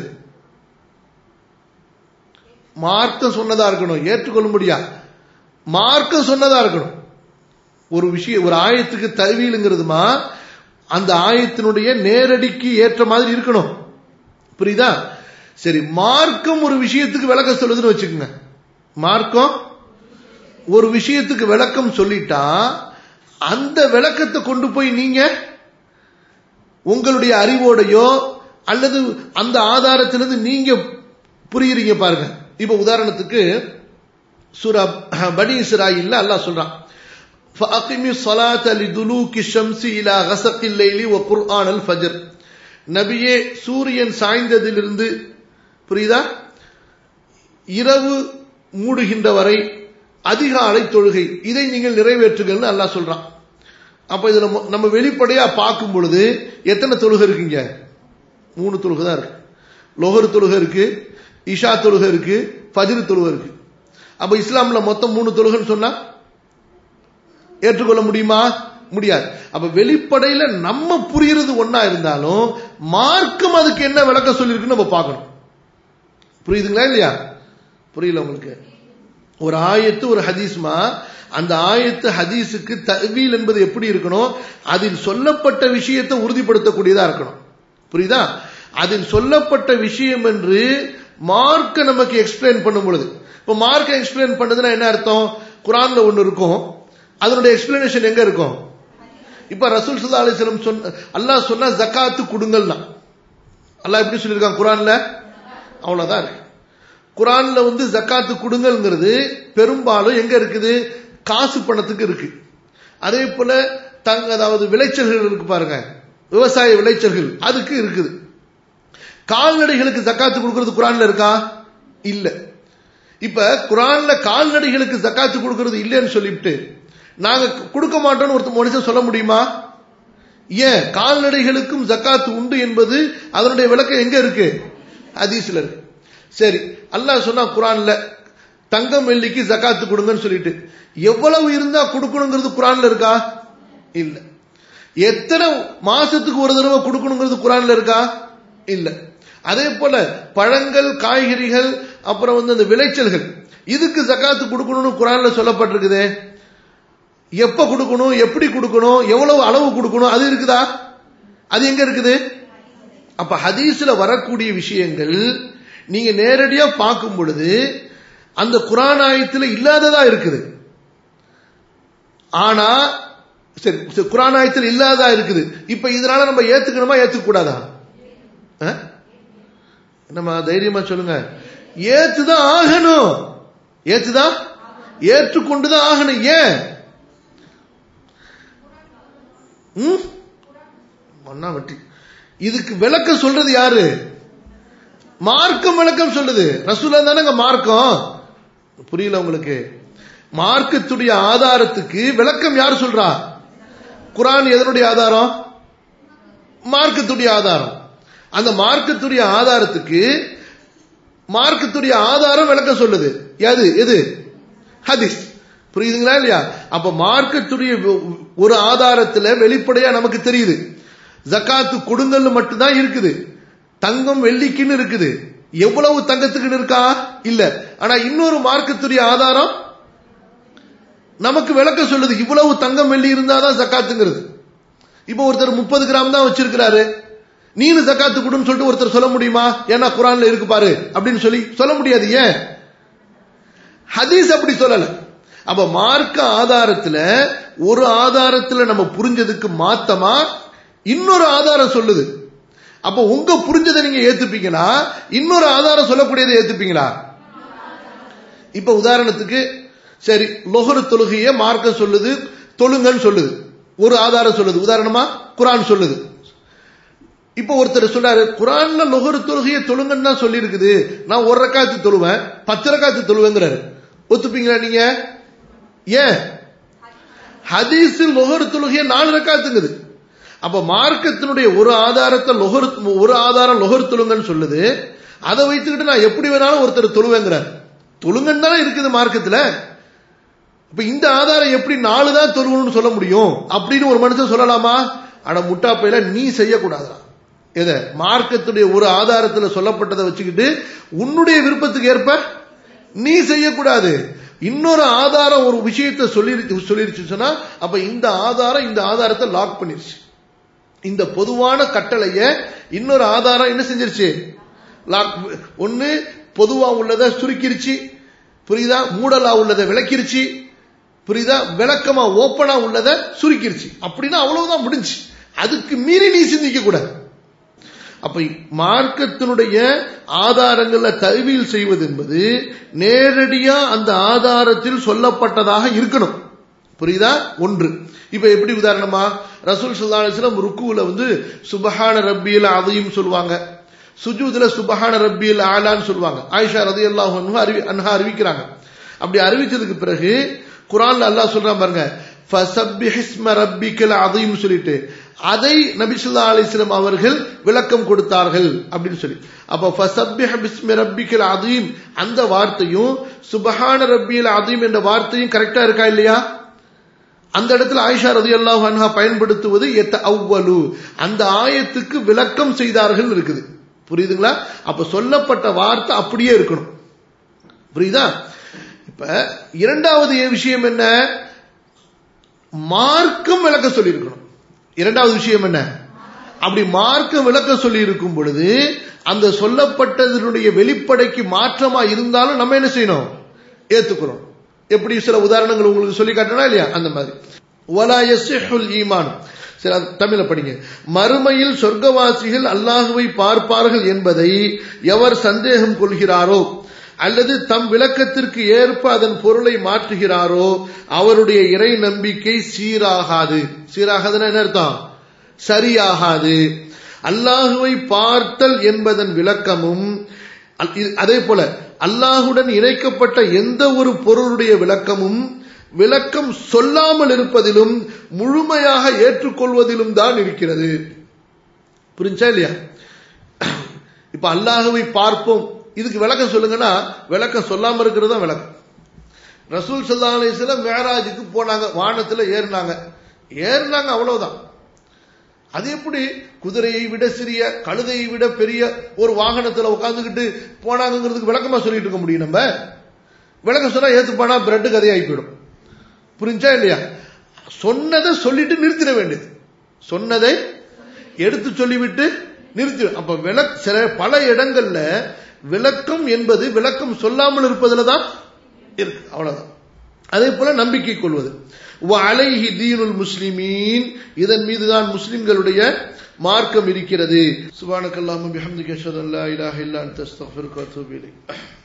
மார்க்கம் சொன்னதா இருக்கணும், ஏற்றுக்கொள்ள முடியா மார்க்கம் சொன்னதா இருக்கணும். ஒரு விஷயம், ஒரு ஆயத்துக்கு தஅவீலுங்கிறதுமா அந்த ஆயத்தினுடைய நேரடிக்கு ஏற்ற மாதிரி இருக்கணும், புரியுதா? சரி, மார்க்கம் ஒரு விஷயத்துக்கு விளக்கம் சொல்லுதுன்னு வச்சுக்கோங்க. மார்க்கம் ஒரு விஷயத்துக்கு விளக்கம் சொல்லிட்டா அந்த விளக்கத்தை கொண்டு போய் நீங்க உங்களுடைய அறிவோடையோ அல்லது அந்த ஆதாரத்திலிருந்து நீங்க புரியுறீங்க பாருங்க. இப்ப உதாரணத்துக்கு சூரா பனி இஸ்ராயீல்ல அல்லாஹ் சொல்றான், ஃபஅகிமி ஸலாத லிதுலூகி ஷம்ஸி இலா கஸகில் லைலி வ குர்ஆனல் ஃபஜ்ர். நபியே, சூரியன் சாய்ந்ததிலிருந்து, புரியுதா, இரவு மூடுகின்ற வரை அதிகாலை தொழுகை, இதை நீங்கள் நிறைவேற்றுங்கள்னு அல்லாஹ் சொல்றான். அப்ப இதுல நம்ம வெளிப்படையா பார்க்கும் பொழுது எத்தனை தொழுகை இருக்குங்க? 3 தொழுகை தான் இருக்கு. லொஹர் தொழுகை இருக்கு, இஷா தொழுகை இருக்கு, ஃபஜ்ர் தொழுகை இருக்கு. அப்ப இஸ்லாம்ல மொத்தம் 3 தொழுகைன்னு சொன்னா ஏற்றுக்கொள்ள முடியுமா? முடியாது. அப்ப வெளிப்படையில நம்ம புரியுறது ஒன்னா இருந்தாலும் மார்க்கம் அதுக்கு என்ன விளக்கம் சொல்லியிருக்குன்னு நம்ம பார்க்கணும். புரியுதுங்களா இல்லையா? புரியல உங்களுக்கு? ஒரு ஆயத்து ஒரு ஹதீஸ்மா, அந்த ஆயத்து ஹதீஸுக்கு தஅவீல் என்பது எப்படி இருக்கணும்? அதில் சொல்லப்பட்ட விஷயத்தை உறுதிப்படுத்தக்கூடியதா இருக்கணும், புரியுதா? அதில் சொல்லப்பட்ட விஷயம் என்று மார்க்க நமக்கு எக்ஸ்பிளைன் பண்ணும் பொழுது, இப்ப மார்க்க எக்ஸ்பிளைன் பண்ணதுன்னா என்ன அர்த்தம்? குர்ஆன்ல ஒன்னு இருக்கும், அதனுடைய எக்ஸ்பிளனேஷன் எங்க இருக்கும்? இப்ப ரசூல் ஸல்லல்லாஹு அலைஹி வஸல்லம் சொன்ன, அல்லாஹ் சொன்னா ஜகாத்து கொடுங்கள்னா அல்லாஹ் எப்படி சொல்லியிருக்கான் குர்ஆன்ல? அவ்வளவுதான் இருக்கு. குர்ஆன்ல ஜகாத்து கொடுங்கள்ங்கிறது பெரும்பாலும் எங்க இருக்குது? காசு பணத்துக்கு இருக்கு. அதே போல அதாவது விளைச்சல்கள் இருக்கு பாருங்க, விவசாய விளைச்சல்கள், அதுக்கு இருக்குது. கால்நடைகளுக்கு ஜகாத்து கொடுக்கிறது குர்ஆன்ல இருக்கா? இல்ல. இப்ப குர்ஆன்ல கால்நடைகளுக்கு ஜகாத்து கொடுக்கிறது இல்லைன்னு சொல்லிட்டு நாங்க கொடுக்க மாட்டோம்னு ஒரு மனுஷன் சொல்ல முடியுமா? ஏன்? கால்நடைகளுக்கும் ஜகாத்து உண்டு என்பது அதனுடைய விளக்கம் எங்க இருக்கு? ஹதீஸ்ல இருக்கு. சரி, அல்லாஹ் சொன்னா குர்ஆன்ல தங்கம் வெள்ளிக்கு ஜகாத்து கொடுங்கன்னு சொல்லிட்டு, எவ்வளவு இருந்தா கொடுக்கணுங்கிறது குர்ஆன்ல இருக்கா? இல்ல. எத்தனை மாசத்துக்கு ஒரு தடவை கொடுக்கணுங்கிறது குர்ஆன்ல இருக்கா? இல்ல. அதே போல பழங்கள், காய்கறிகள், அப்புறம் அந்த விளைச்சல்கள், இதுக்கு ஜகாத்து கொடுக்கணும்னு குர்ஆன்ல சொல்லப்பட்டிருக்குதே. எப்ப கொடுக்கணும், எப்படி கொடுக்கணும், எவ்வளவு அளவு கொடுக்கணும், அது இருக்குதா? அது எங்க இருக்குது? அப்ப ஹதீஸ்ல வரக்கூடிய விஷயங்கள் நீங்க நேரடியா பார்க்கும் பொழுது அந்த குர்ஆன் ஆயத்துல இல்லாததா இருக்குது. ஆனா சரி, குர்ஆன் ஆயத்தில் இல்லாததா இருக்குது. இப்ப இதனால நம்ம ஏத்துக்கணுமா ஏத்துக்க கூடாதா? நம்ம தைரியமா சொல்லுங்க. ஏத்துதான் ஆகணும். ஏத்துதான் ஏற்றுக்கொண்டுதான் ஆகணும். ஏன்? மண்ணா வட்டி. இதுக்கு விளக்கம் சொல்றது யாரு? மார்க்கம் விளக்கம் சொல்லுது. ரசூலுல்லாஹ் தானங்க மார்க்கம். புரியல உங்களுக்கு? மார்க்கத்துடைய ஆதாரத்துக்கு விளக்கம் யார் சொல்றா? குர்ஆன் எதனுடைய ஆதாரம்? மார்க்கத்துடைய ஆதாரம். அந்த மார்க்கத்துடைய ஆதாரத்துக்கு மார்க்கத்துடைய ஆதாரம் விளக்கம் சொல்லுது. எது? ஹதீஸ். புரியுதுங்களா இல்லையா? அப்ப மார்க்கத்துடைய ஒரு ஆதாரத்துல வெளிப்படையா நமக்கு தெரியுது, ஜகாத்து கொடுங்கல் மட்டும்தான் இருக்குது. தங்கம் வெள்ளிக்குன்னு இருக்குது. எவ்வளவு தங்கத்துக்குன்னு இருக்கா? இல்ல. ஆனா இன்னொரு மார்க்கத்துடைய ஆதாரம் நமக்கு விளக்க சொல்லுது, இவ்வளவு தங்கம் வெள்ளி இருந்தாதான் ஜகாத்துங்கிறது. இப்ப ஒருத்தர் 30 கிராம் தான் வச்சிருக்கிறாரு, நீனு ஜகாத்து கொடுன்னு சொல்லிட்டு ஒருத்தர் சொல்ல முடியுமா? ஏன்னா குர்ஆன்ல இருக்கு பாரு அப்படின்னு சொல்ல முடியாது. ஏன்? ஹதீஸ் அப்படி சொல்லல. அப்ப மார்க்க ஆதாரத்துல ஒரு ஆதாரத்துல நம்ம புரிஞ்சதுக்கு மாத்தமா இன்னொரு ஆதாரம் சொல்லுது. அப்ப உங்க புரிஞ்சதை நீங்க ஏத்துப்பீங்களா, இன்னொரு ஆதாரம் சொல்லக்கூடியதை ஏத்துப்பீங்களா? இப்ப உதாரணத்துக்கு சரி, லொஹர் தொழுகைய மார்க்க சொல்லுது, தொழுங்கன்னு சொல்லுது, ஒரு ஆதாரம் சொல்லுது. உதாரணமா குர்ஆன் சொல்லுது. இப்ப ஒருத்தர் சொல்றாரு, குர்ஆன்ல லொஹர் தொழுகைய தொழுங்கன்னு தான் சொல்லி இருக்குது, நான் 1 ரக்காத்து தொழுவேன், 10 ரக்காத்து தொழுவேங்கிறாரு. ஒத்துப்பீங்களா நீங்க? ஏன்? ஹதீஸில் லொஹர் தொழுகைய 4 ரக்காத்துங்குது. அப்ப மார்க்கத்தினுடைய ஒரு ஆதாரம் லொஹர் தொழுங்கன்னு சொல்லுது. அதை வைத்துக்கிட்டு நான் எப்படி வேணாலும் ஒருத்தர் தொழுவேங்கிறார். தொழுங்கன்னு தானே இருக்குது மார்க்கத்துல. இப்ப இந்த ஆதாரம் எப்படி 4 தான் தொழுகணும்னு சொல்ல முடியும் அப்படின்னு ஒரு மனுஷன் சொல்லலாமா? ஆனா முட்டாப்பையில நீ செய்யக்கூடாதா? எத? மார்க்கத்துடைய ஒரு ஆதாரத்துல சொல்லப்பட்டதை வச்சுக்கிட்டு உன்னுடைய விருப்பத்துக்கு ஏற்ப நீ செய்யக்கூடாது. இன்னொரு ஆதாரம் ஒரு விஷயத்தை சொல்லிருச்சு சொன்னா, அப்ப இந்த ஆதாரத்தை லாக் பண்ணிருச்சு. இந்த பொதுவான கட்டளைய இன்னொரு ஆதாரம் என்ன செஞ்சிருச்சு? ஒன்னு பொதுவா உள்ளதை சுருக்கிருச்சு, புரியுதா? மூடலா உள்ளதை விளக்கிருச்சு, புரியுதா? விளக்கமா ஓப்பனா உள்ளதை சுருக்கிருச்சு. அப்படின்னா அவ்வளவுதான் முடிஞ்சு. அதுக்கு மீறி நீ சிந்திக்க கூடாது. அப்ப மார்க்கத்தினுடைய ஆதாரங்கள்ல தஅவீல் செய்வது என்பது நேரடியா அந்த ஆதாரத்தில் சொல்லப்பட்டதாக இருக்கணும். புரியுதா? ஒன்று. இப்ப எப்படி உதாரணமா ரசூல் ஸல்லல்லாஹு அலைஹி வஸல்லம் ருக்குல சுப்ஹான ரப்பியல் அஸீம் சொல்வாங்க, சுஜூதுல சுப்ஹான ரப்பியல் ஆலான்னு சொல்வாங்க. ஆயிஷா ரலியல்லாஹு அன்ஹா அறிவிக்கிறாங்க. அப்படி அறிவிச்சதுக்கு பிறகு குர்ஆன்ல அல்லாஹ் சொல்றான் பாருங்க, ஃபஸப்பிஹிஸ்ம ரப்பிக்கல் அஸீம் சொல்லிட்டு அதை நபி ஸல்லல்லாஹு அலைஹி வஸல்லம் அவர்கள் விளக்கம் கொடுத்தார்கள் அப்படின்னு சொல்லி. அப்ப ஃபஸப்பிஹ் பிஸ்மி ரப்பிக்கல் அஸீம் அந்த வார்த்தையும் சுப்ஹான ரப்பியல் அஸீம் என்ற வார்த்தையும் கரெக்டா இருக்கா இல்லையா? அந்த இடத்துல ஆயிஷா ரலியல்லாஹு அன்ஹா பயன்படுத்துவது யதஅவ்வலு, அந்த ஆயத்துக்கு விளக்கம் செய்தார்கள் இருக்குது. புரியுதுங்களா? அப்ப சொல்லப்பட்ட வார்த்தை அப்படியே இருக்கணும். புரியுதா? இப்ப இரண்டாவது விஷயம் என்ன? மார்க்கம் விளக்க சொல்லி இருக்கணும். இரண்டாவது விஷயம் என்ன? அப்படி மார்க்கம் விளக்க சொல்லி இருக்கும் பொழுது அந்த சொல்லப்பட்டதனுடைய வெளிப்படைக்கு மாற்றமா இருந்தாலும் நம்ம என்ன செய்யணும்? ஏத்துக்கிறோம். எப்படி சில உதாரணங்கள் உங்களுக்கு சொல்லி காட்டணும் இல்லையா? அந்த மாதிரி வலா யஸிஹுல் ஈமான். சரி, தமிழ்ல படிங்க. மறுமையில் சொர்க்கவாசிகள் அல்லாஹ்வை பார்ப்பார்கள் என்பதை எவர் சந்தேகம் கொள்கிறாரோ அல்லது தம் விளக்கத்திற்கு ஏற்ப அதன் பொருளை மாற்றுகிறாரோ அவருடைய இறை நம்பிக்கை சீராகாது. சீராகாதுன்னா என்ன அர்த்தம்? சரியாகாது. அல்லாஹுவை பார்த்தல் என்பதன் விளக்கமும் அதே போல அல்லாஹுடன் இணைக்கப்பட்ட எந்த ஒரு பொருளுடைய விளக்கமும் விளக்கம் சொல்லாமல் இருப்பதிலும் முழுமையாக ஏற்றுக்கொள்வதிலும் தான் இருக்கிறது. புரிஞ்சா இல்லையா? இப்ப அல்லாஹுவை பார்ப்போம் இதுக்கு விளக்கம் சொல்லுங்கன்னா விளக்கம் சொல்லாம இருக்கிறது தான் விளக்கம். ரசூல் ஸல்லல்லாஹு அலைஹி வஸல்லம் மிஅராஜுக்கு போனாங்க, வானத்துல ஏறினாங்க அவ்வளவுதான். அது எப்படி குதிரையை விட சிறிய கழுதையை விட பெரிய ஒரு வாகனத்துல உட்கார்ந்துகிட்டு போனாங்கிறதுக்கு விளக்கமா சொல்லிட்டு இருக்க முடியும்? நம்ம விளக்கம் சொன்னா ஏத்துப்பானா பிரெட் கதையாகி போயிடும். புரிஞ்சா இல்லையா? சொன்னதை சொல்லிட்டு நிறுத்திட வேண்டியது, சொன்னதை எடுத்து சொல்லிவிட்டு நிறுத்தி. அப்ப பல இடங்கள்ல விளக்கம் என்பது விளக்கம் சொல்லாமல் இருப்பதுல தான் இருக்கு, அவ்வளவுதான். அதே போல நம்பிக்கை கொள்வது. வஅலைஹி தீனுல் முஸ்லிமீன், இதன் மீதுதான் முஸ்லிம்களுடைய மார்க்கம் இருக்கிறது. சுப்ஹானக்கல்லாஹும்ம பிஹம்திக அஷ்ஹது அல்லா இலாஹா இல்லா அன்த அஸ்தக்ஃபிருக வ அத்தூபு இலைக்.